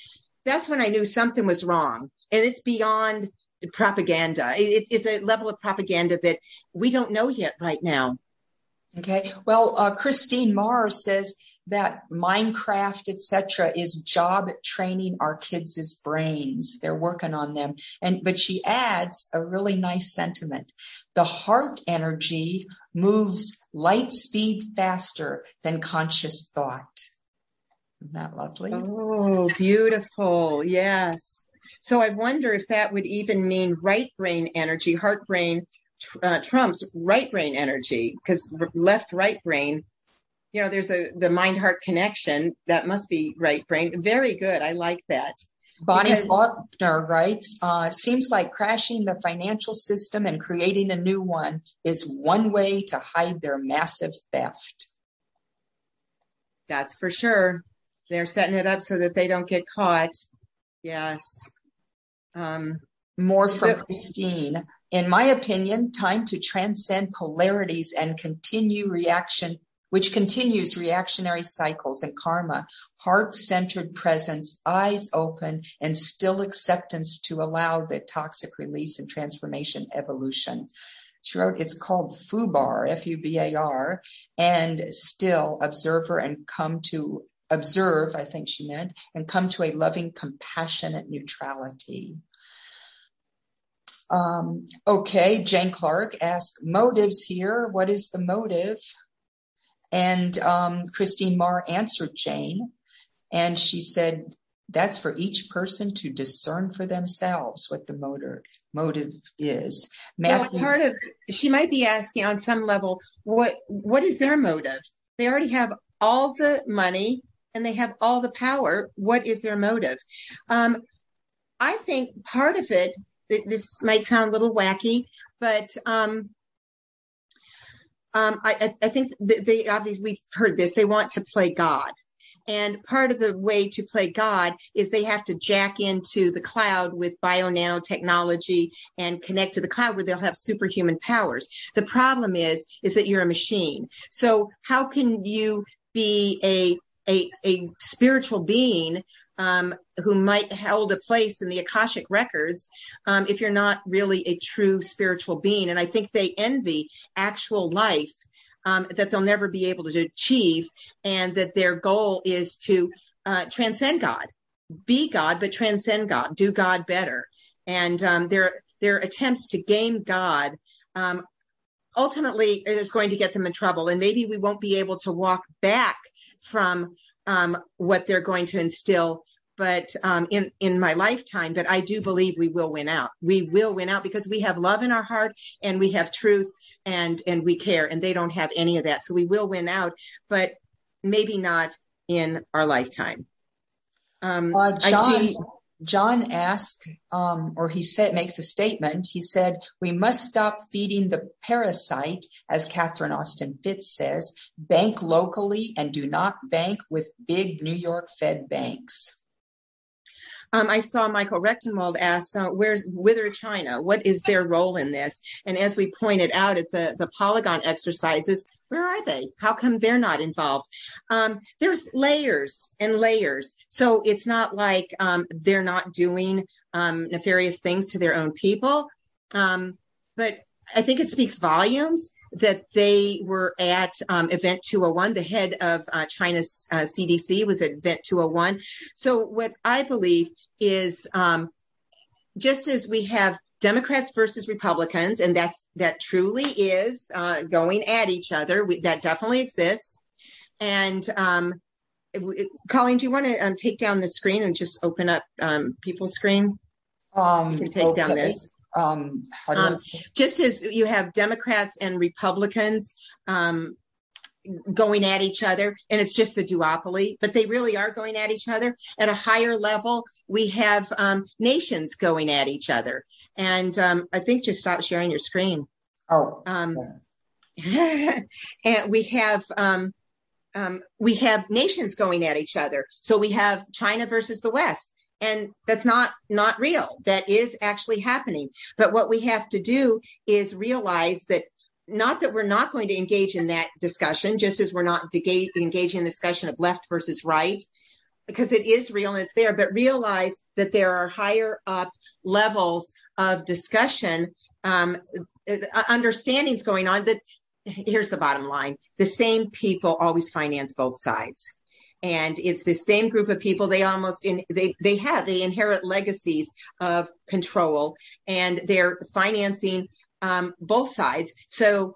that's when I knew something was wrong. And it's beyond propaganda. It, it's a level of propaganda that we don't know yet right now. Okay. Well, uh, Christine Marr says that Minecraft, et cetera, is job training our kids' brains. They're working on them. And but she adds a really nice sentiment. The heart energy moves light speed faster than conscious thought. Isn't that lovely? Oh, beautiful. Yes. So I wonder if that would even mean right brain energy, heart brain uh, trumps right brain energy, because left right brain, you know, there's a the mind heart connection that must be right brain. Very good. I like that. Bonnie because- Faulkner writes, uh, seems like crashing the financial system and creating a new one is one way to hide their massive theft. That's for sure. They're setting it up so that they don't get caught. Yes. Um, More from the- Christine. In my opinion, time to transcend polarities and continue reaction, which continues reactionary cycles and karma, heart-centered presence, eyes open, and still acceptance to allow the toxic release and transformation evolution. She wrote, it's called FUBAR, F U B A R, and still observer and come to observe, I think she meant, and come to a loving, compassionate neutrality. Um, okay, Jane Clark asked, motives here. What is the motive? And um, Christine Marr answered Jane, and she said, that's for each person to discern for themselves what the motive motive is. Matthew, well, part of she might be asking on some level, what what is their motive? They already have all the money and they have all the power. What is their motive? Um, I think part of it, this might sound a little wacky, but um, um, I, I think they obviously, we've heard this, they want to play God. And part of the way to play God is they have to jack into the cloud with bio nanotechnology and connect to the cloud where they'll have superhuman powers. The problem is, is that you're a machine. So how can you be a a, a spiritual being um, who might hold a place in the Akashic records um, if you're not really a true spiritual being? And I think they envy actual life um, that they'll never be able to achieve, and that their goal is to uh, transcend God, be God, but transcend God, do God better. And um, their their attempts to game God um, ultimately is going to get them in trouble. And maybe we won't be able to walk back from um, what they're going to instill, but um, in, in my lifetime, but I do believe we will win out. We will win out because we have love in our heart and we have truth and, and we care, and they don't have any of that. So we will win out, but maybe not in our lifetime. Um, uh, John, I see. John asked, um, or he said, makes a statement. He said, we must stop feeding the parasite, as Catherine Austin Fitts says, bank locally and do not bank with big New York Fed banks. Um, I saw Michael Rechtenwald ask, uh, where's Whither China? What is their role in this? And as we pointed out at the, the Polygon exercises, where are they? How come they're not involved? Um, there's layers and layers. So it's not like um, they're not doing um, nefarious things to their own people. Um, but I think it speaks volumes that they were at um, Event two oh one. The head of uh, China's uh, C D C was at Event two oh one. So what I believe is um, just as we have Democrats versus Republicans, and that's that truly is uh, going at each other. We, that definitely exists. And um, it, Colleen, do you want to um, take down the screen and just open up um, people's screen? Um, you can take okay. down this. Um, um, just as you have Democrats and Republicans um, going at each other, and it's just the duopoly, but they really are going at each other. At a higher level, we have um, nations going at each other. And um, I think just stop sharing your screen. Oh, um, yeah. And we have um, um, we have nations going at each other. So we have China versus the West. And that's not, not real. That is actually happening. But what we have to do is realize that not that we're not going to engage in that discussion, just as we're not engaging in the discussion of left versus right. because it is real and it's there, but realize that there are higher up levels of discussion, um, understandings going on. That here's the bottom line: the same people always finance both sides. And it's the same group of people. They almost in they they have they inherit legacies of control, and they're financing um, both sides. So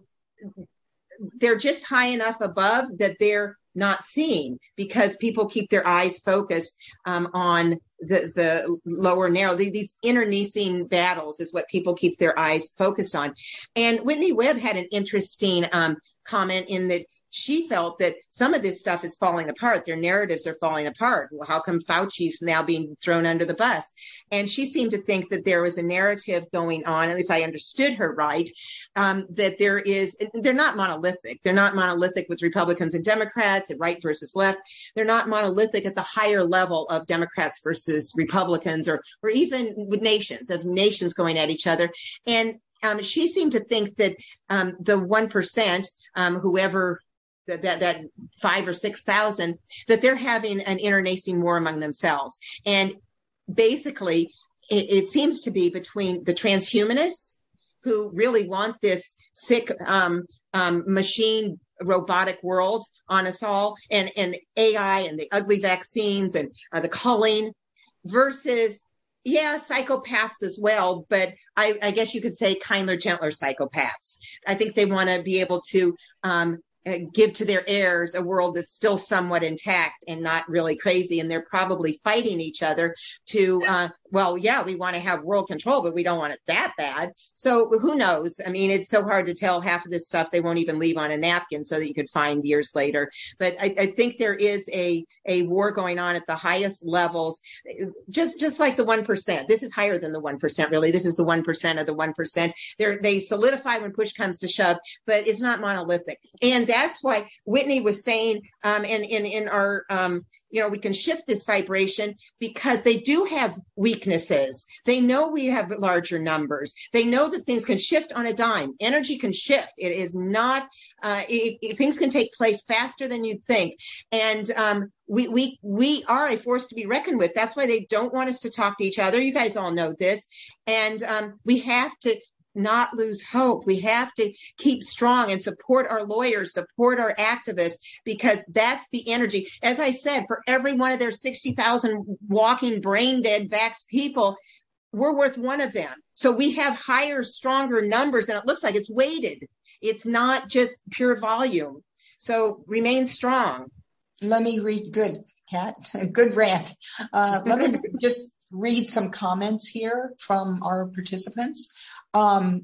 they're just high enough above that they're not seeing, because people keep their eyes focused um, on the the lower narrow. These internecine battles is what people keep their eyes focused on. And Whitney Webb had an interesting um, comment in that she felt that some of this stuff is falling apart. Their narratives are falling apart. Well, how come Fauci's now being thrown under the bus? And she seemed to think that there was a narrative going on, and if I understood her right, um, that there is, they're not monolithic. They're not monolithic with Republicans and Democrats and right versus left. They're not monolithic at the higher level of Democrats versus Republicans, or, or even with nations, of nations going at each other. And um, she seemed to think that um, the one percent, um, whoever, That, that that five or six thousand, that they're having an internecine war among themselves. And basically, it, it seems to be between the transhumanists, who really want this sick um, um, machine robotic world on us all, and, and A I and the ugly vaccines and uh, the culling, versus, yeah, psychopaths as well, but I, I guess you could say kinder, gentler psychopaths. I think they want to be able to um, give to their heirs a world that's still somewhat intact and not really crazy. And they're probably fighting each other to, uh, well, yeah, we want to have world control, but we don't want it that bad. So who knows? I mean, it's so hard to tell. Half of this stuff they won't even leave on a napkin so that you could find years later. But I, I think there is a, a war going on at the highest levels, just, just like the one percent. This is higher than the one percent, really. This is the one percent of the one percent. They're, they solidify when push comes to shove, but it's not monolithic. And that's why Whitney was saying, um, in, in, in our, um, you know, we can shift this vibration, because they do have weaknesses. They know we have larger numbers. They know that things can shift on a dime. Energy can shift. It is not, uh, it, it, things can take place faster than you'd think. And um, we, we, we are a force to be reckoned with. That's why they don't want us to talk to each other. You guys all know this. And um, we have to not lose hope. We have to keep strong and support our lawyers, support our activists, because that's the energy. As I said, for every one of their sixty thousand walking brain dead vaxxed people, we're worth one of them. So we have higher, stronger numbers, and it looks like it's weighted. It's not just pure volume. So remain strong. Let me read. Good, Kat. Good rant. Uh, let me just read some comments here from our participants. Um,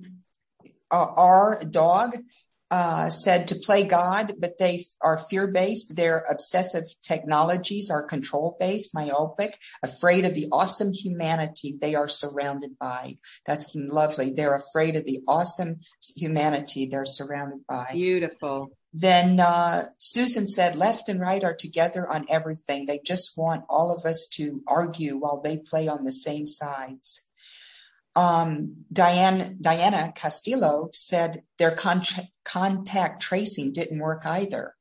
uh, our dog uh, said to play God, but they are fear-based. Their obsessive technologies are control-based, myopic, afraid of the awesome humanity they are surrounded by. That's lovely. They're afraid of the awesome humanity they're surrounded by. Beautiful. Then uh, Susan said, left and right are together on everything. They just want all of us to argue while they play on the same sides. Um, Diane, Diana Castillo said their con- contact tracing didn't work either.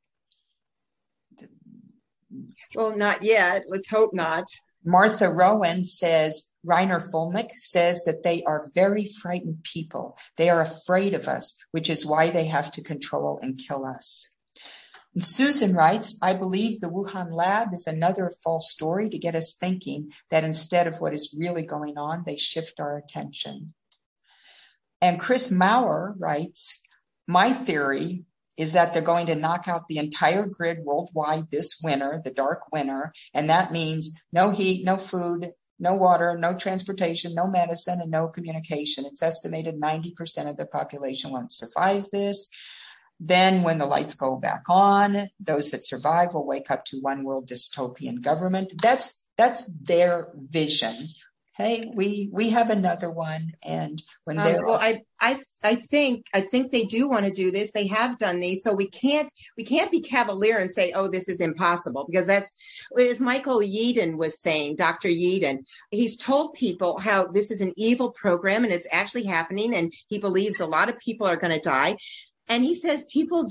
Well, not yet. Let's hope not. Martha Rowan says, Reiner Fulmick says that they are very frightened people. They are afraid of us, which is why they have to control and kill us. And Susan writes, I believe the Wuhan lab is another false story to get us thinking that instead of what is really going on, they shift our attention. And Chris Maurer writes, my theory is that they're going to knock out the entire grid worldwide this winter, the dark winter, and that means no heat, no food, no water, no transportation, no medicine, and no communication. It's estimated ninety percent of the population won't survive this. Then when the lights go back on, those that survive will wake up to one world dystopian government. That's that's their vision. Hey, we we have another one, and when um, they're well, I I I think I think they do want to do this. They have done these, so we can't we can't be cavalier and say, oh, this is impossible, because that's, as Michael Yeadon was saying, Doctor Yeadon. He's told people how this is an evil program and it's actually happening, and he believes a lot of people are going to die. And he says people just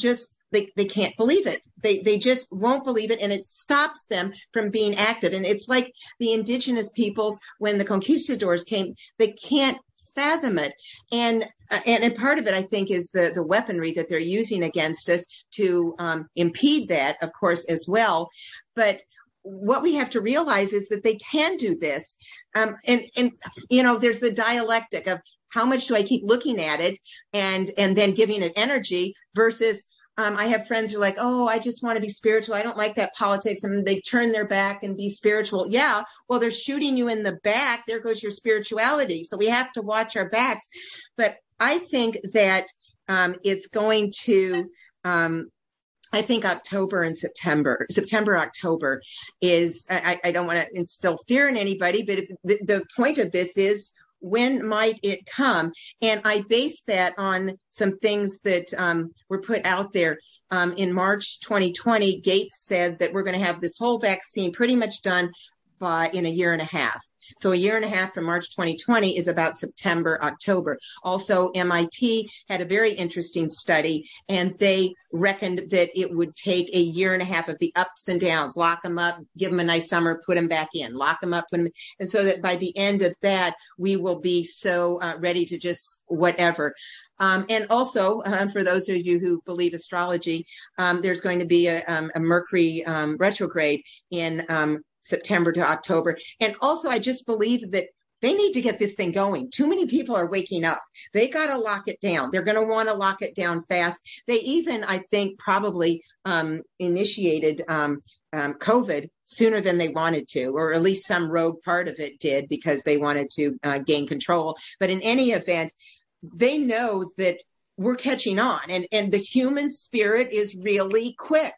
they, they can't believe it. They they just won't believe it, and it stops them from being active. And it's like the indigenous peoples when the conquistadors came, they can't fathom it. And, and and part of it, I think, is the the weaponry that they're using against us to um, impede that, of course, as well. But what we have to realize is that they can do this. Um, and, and, you know, there's the dialectic of how much do I keep looking at it and, and then giving it energy versus um, I have friends who are like, oh, I just want to be spiritual. I don't like that politics. And they turn their back and be spiritual. Yeah, well, they're shooting you in the back. There goes your spirituality. So we have to watch our backs. But I think that um, it's going to, um, I think October and September, September, October is, I, I don't want to instill fear in anybody, but if the, the point of this is, when might it come? And I base that on some things that um, were put out there. Um, in March twenty twenty, Gates said that we're going to have this whole vaccine pretty much done by in a year and a half. So a year and a half from March twenty twenty is about September, October. Also, M I T had a very interesting study, and they reckoned that it would take a year and a half of the ups and downs, lock them up, give them a nice summer, put them back in, lock them up. Put them, and so that by the end of that, we will be so uh, ready to just whatever. Um, and also, uh, for those of you who believe astrology, um, there's going to be a, um, a Mercury um, retrograde in um, September to October. And also, I just believe that they need to get this thing going. Too many people are waking up. They got to lock it down. They're going to want to lock it down fast. They even, I think, probably um, initiated um, um, COVID sooner than they wanted to, or at least some rogue part of it did because they wanted to uh, gain control. But in any event, they know that we're catching on, and, and the human spirit is really quick.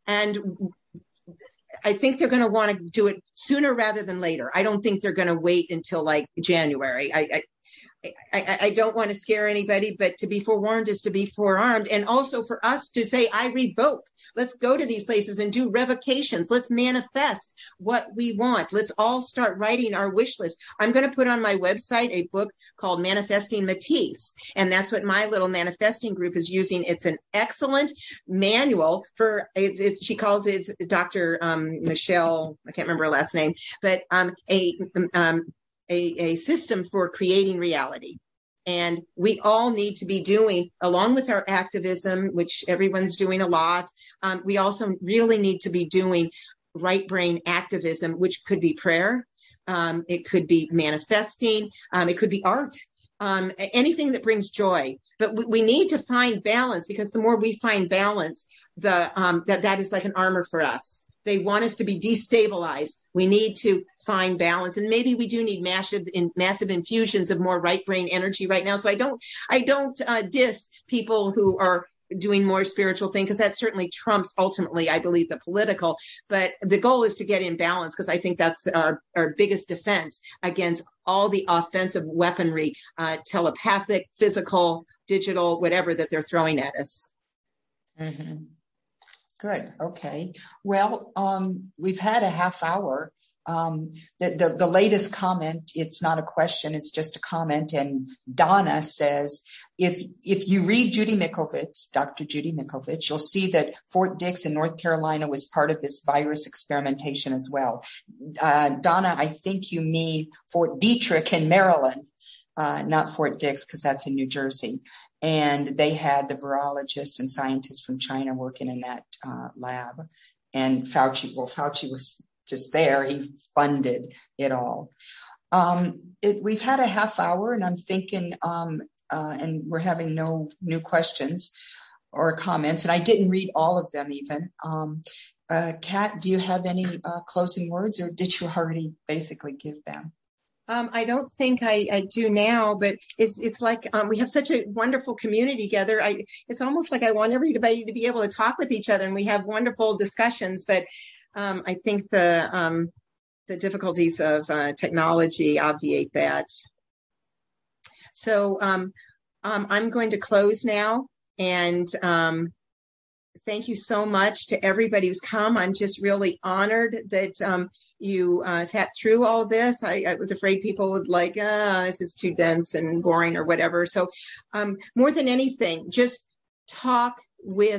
And I think they're going to want to do it sooner rather than later. I don't think they're going to wait until like January. I, I, I, I don't want to scare anybody, but to be forewarned is to be forearmed. And also for us to say, I revoke. Let's go to these places and do revocations. Let's manifest what we want. Let's all start writing our wish list. I'm going to put on my website a book called Manifesting Matisse. And that's what my little manifesting group is using. It's an excellent manual for, it's, it's, she calls it, it's Doctor Um, Michelle, I can't remember her last name, but um, a, um, A, a system for creating reality. And we all need to be doing, along with our activism, which everyone's doing a lot, um, we also really need to be doing right brain activism, which could be prayer, um, it could be manifesting, um, it could be art, um, anything that brings joy. But we, we need to find balance, because the more we find balance, the um, that that is like an armor for us. They want us to be destabilized. We need to find balance, and maybe we do need massive, in, massive infusions of more right brain energy right now. So I don't, I don't uh, diss people who are doing more spiritual thing, because that certainly trumps ultimately, I believe, the political. But the goal is to get in balance, because I think that's our, our biggest defense against all the offensive weaponry, uh, telepathic, physical, digital, whatever that they're throwing at us. Mm-hmm. Good. Okay. Well, um, we've had a half hour. Um, the, the, the latest comment, it's not a question, it's just a comment. And Donna says, if, if you read Judy Mikovits, Doctor Judy Mikovits, you'll see that Fort Dix in North Carolina was part of this virus experimentation as well. Uh, Donna, I think you mean Fort Detrick in Maryland, uh, not Fort Dix, because that's in New Jersey. And they had the virologists and scientists from China working in that uh, lab. And Fauci, well, Fauci was just there. He funded it all. Um, it, we've had a half hour, and I'm thinking, um, uh, and we're having no new questions or comments. And I didn't read all of them even. Um, uh, Kat, do you have any uh, closing words, or did you already basically give them? Um, I don't think I, I do now, but it's it's like um, we have such a wonderful community together. I it's almost like I want everybody to be able to talk with each other, and we have wonderful discussions. But um, I think the um, the difficulties of uh, technology obviate that. So um, um, I'm going to close now, and um, thank you so much to everybody who's come. I'm just really honored that um, you uh, sat through all this. I, I was afraid people would like, ah, this is too dense and boring or whatever. So um, more than anything, just talk with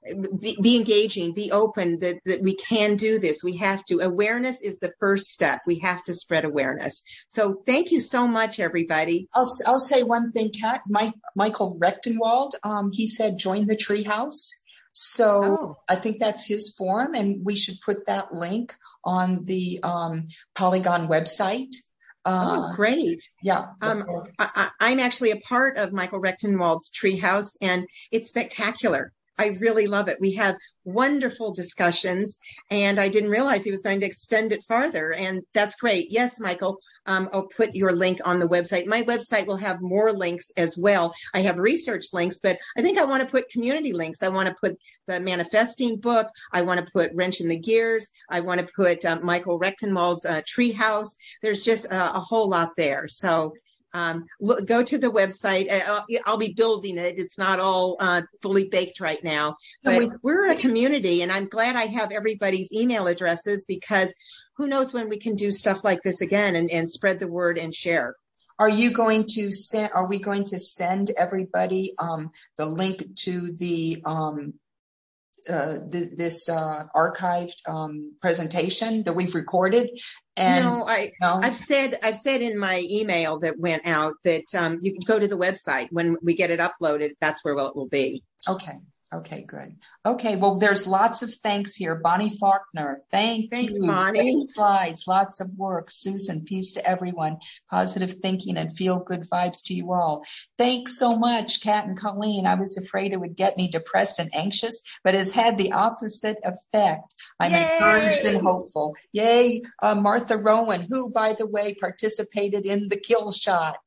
be, be engaging, be open, that, that we can do this. We have to. Awareness is the first step. We have to spread awareness. So thank you so much, everybody. I'll, I'll say one thing, Kat. Mike, Michael Rechtenwald, um, he said, join the Treehouse. So oh. I think that's his forum, and we should put that link on the um, Polygon website. Uh, oh, great. Yeah. Um, I, I'm actually a part of Michael Rechtenwald's Treehouse, and it's spectacular. I really love it. We have wonderful discussions, and I didn't realize he was going to extend it farther, and that's great. Yes, Michael, um, I'll put your link on the website. My website will have more links as well. I have research links, but I think I want to put community links. I want to put the manifesting book. I want to put Wrench in the Gears. I want to put um, Michael Rechtenwald's uh, Treehouse. There's just a, a whole lot there. So Um, look, go to the website. I'll, I'll be building it. It's not all uh, fully baked right now, but we, we're a community, and I'm glad I have everybody's email addresses, because who knows when we can do stuff like this again and, and spread the word and share. Are you going to send, are we going to send everybody um, the link to the um, Uh, th- this uh, archived um, presentation that we've recorded? And no, I, no? I've said I've said in my email that went out that um, you can go to the website when we get it uploaded. That's where it will be. Okay. Okay, good. Okay, well, there's lots of thanks here. Bonnie Faulkner, thank Thanks, you. Bonnie. Great slides, lots of work. Susan, peace to everyone. Positive thinking and feel good vibes to you all. Thanks so much, Kat and Colleen. I was afraid it would get me depressed and anxious, but has had the opposite effect. I'm Yay! encouraged and hopeful. Yay, uh, Martha Rowan, who, by the way, participated in the kill shot.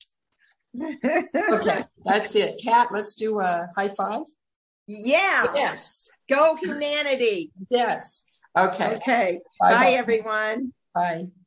Okay, that's it. Kat, let's do a high five. Yeah. Yes. Go humanity. Yes. Okay. Okay. Bye, Bye, everyone. Bye.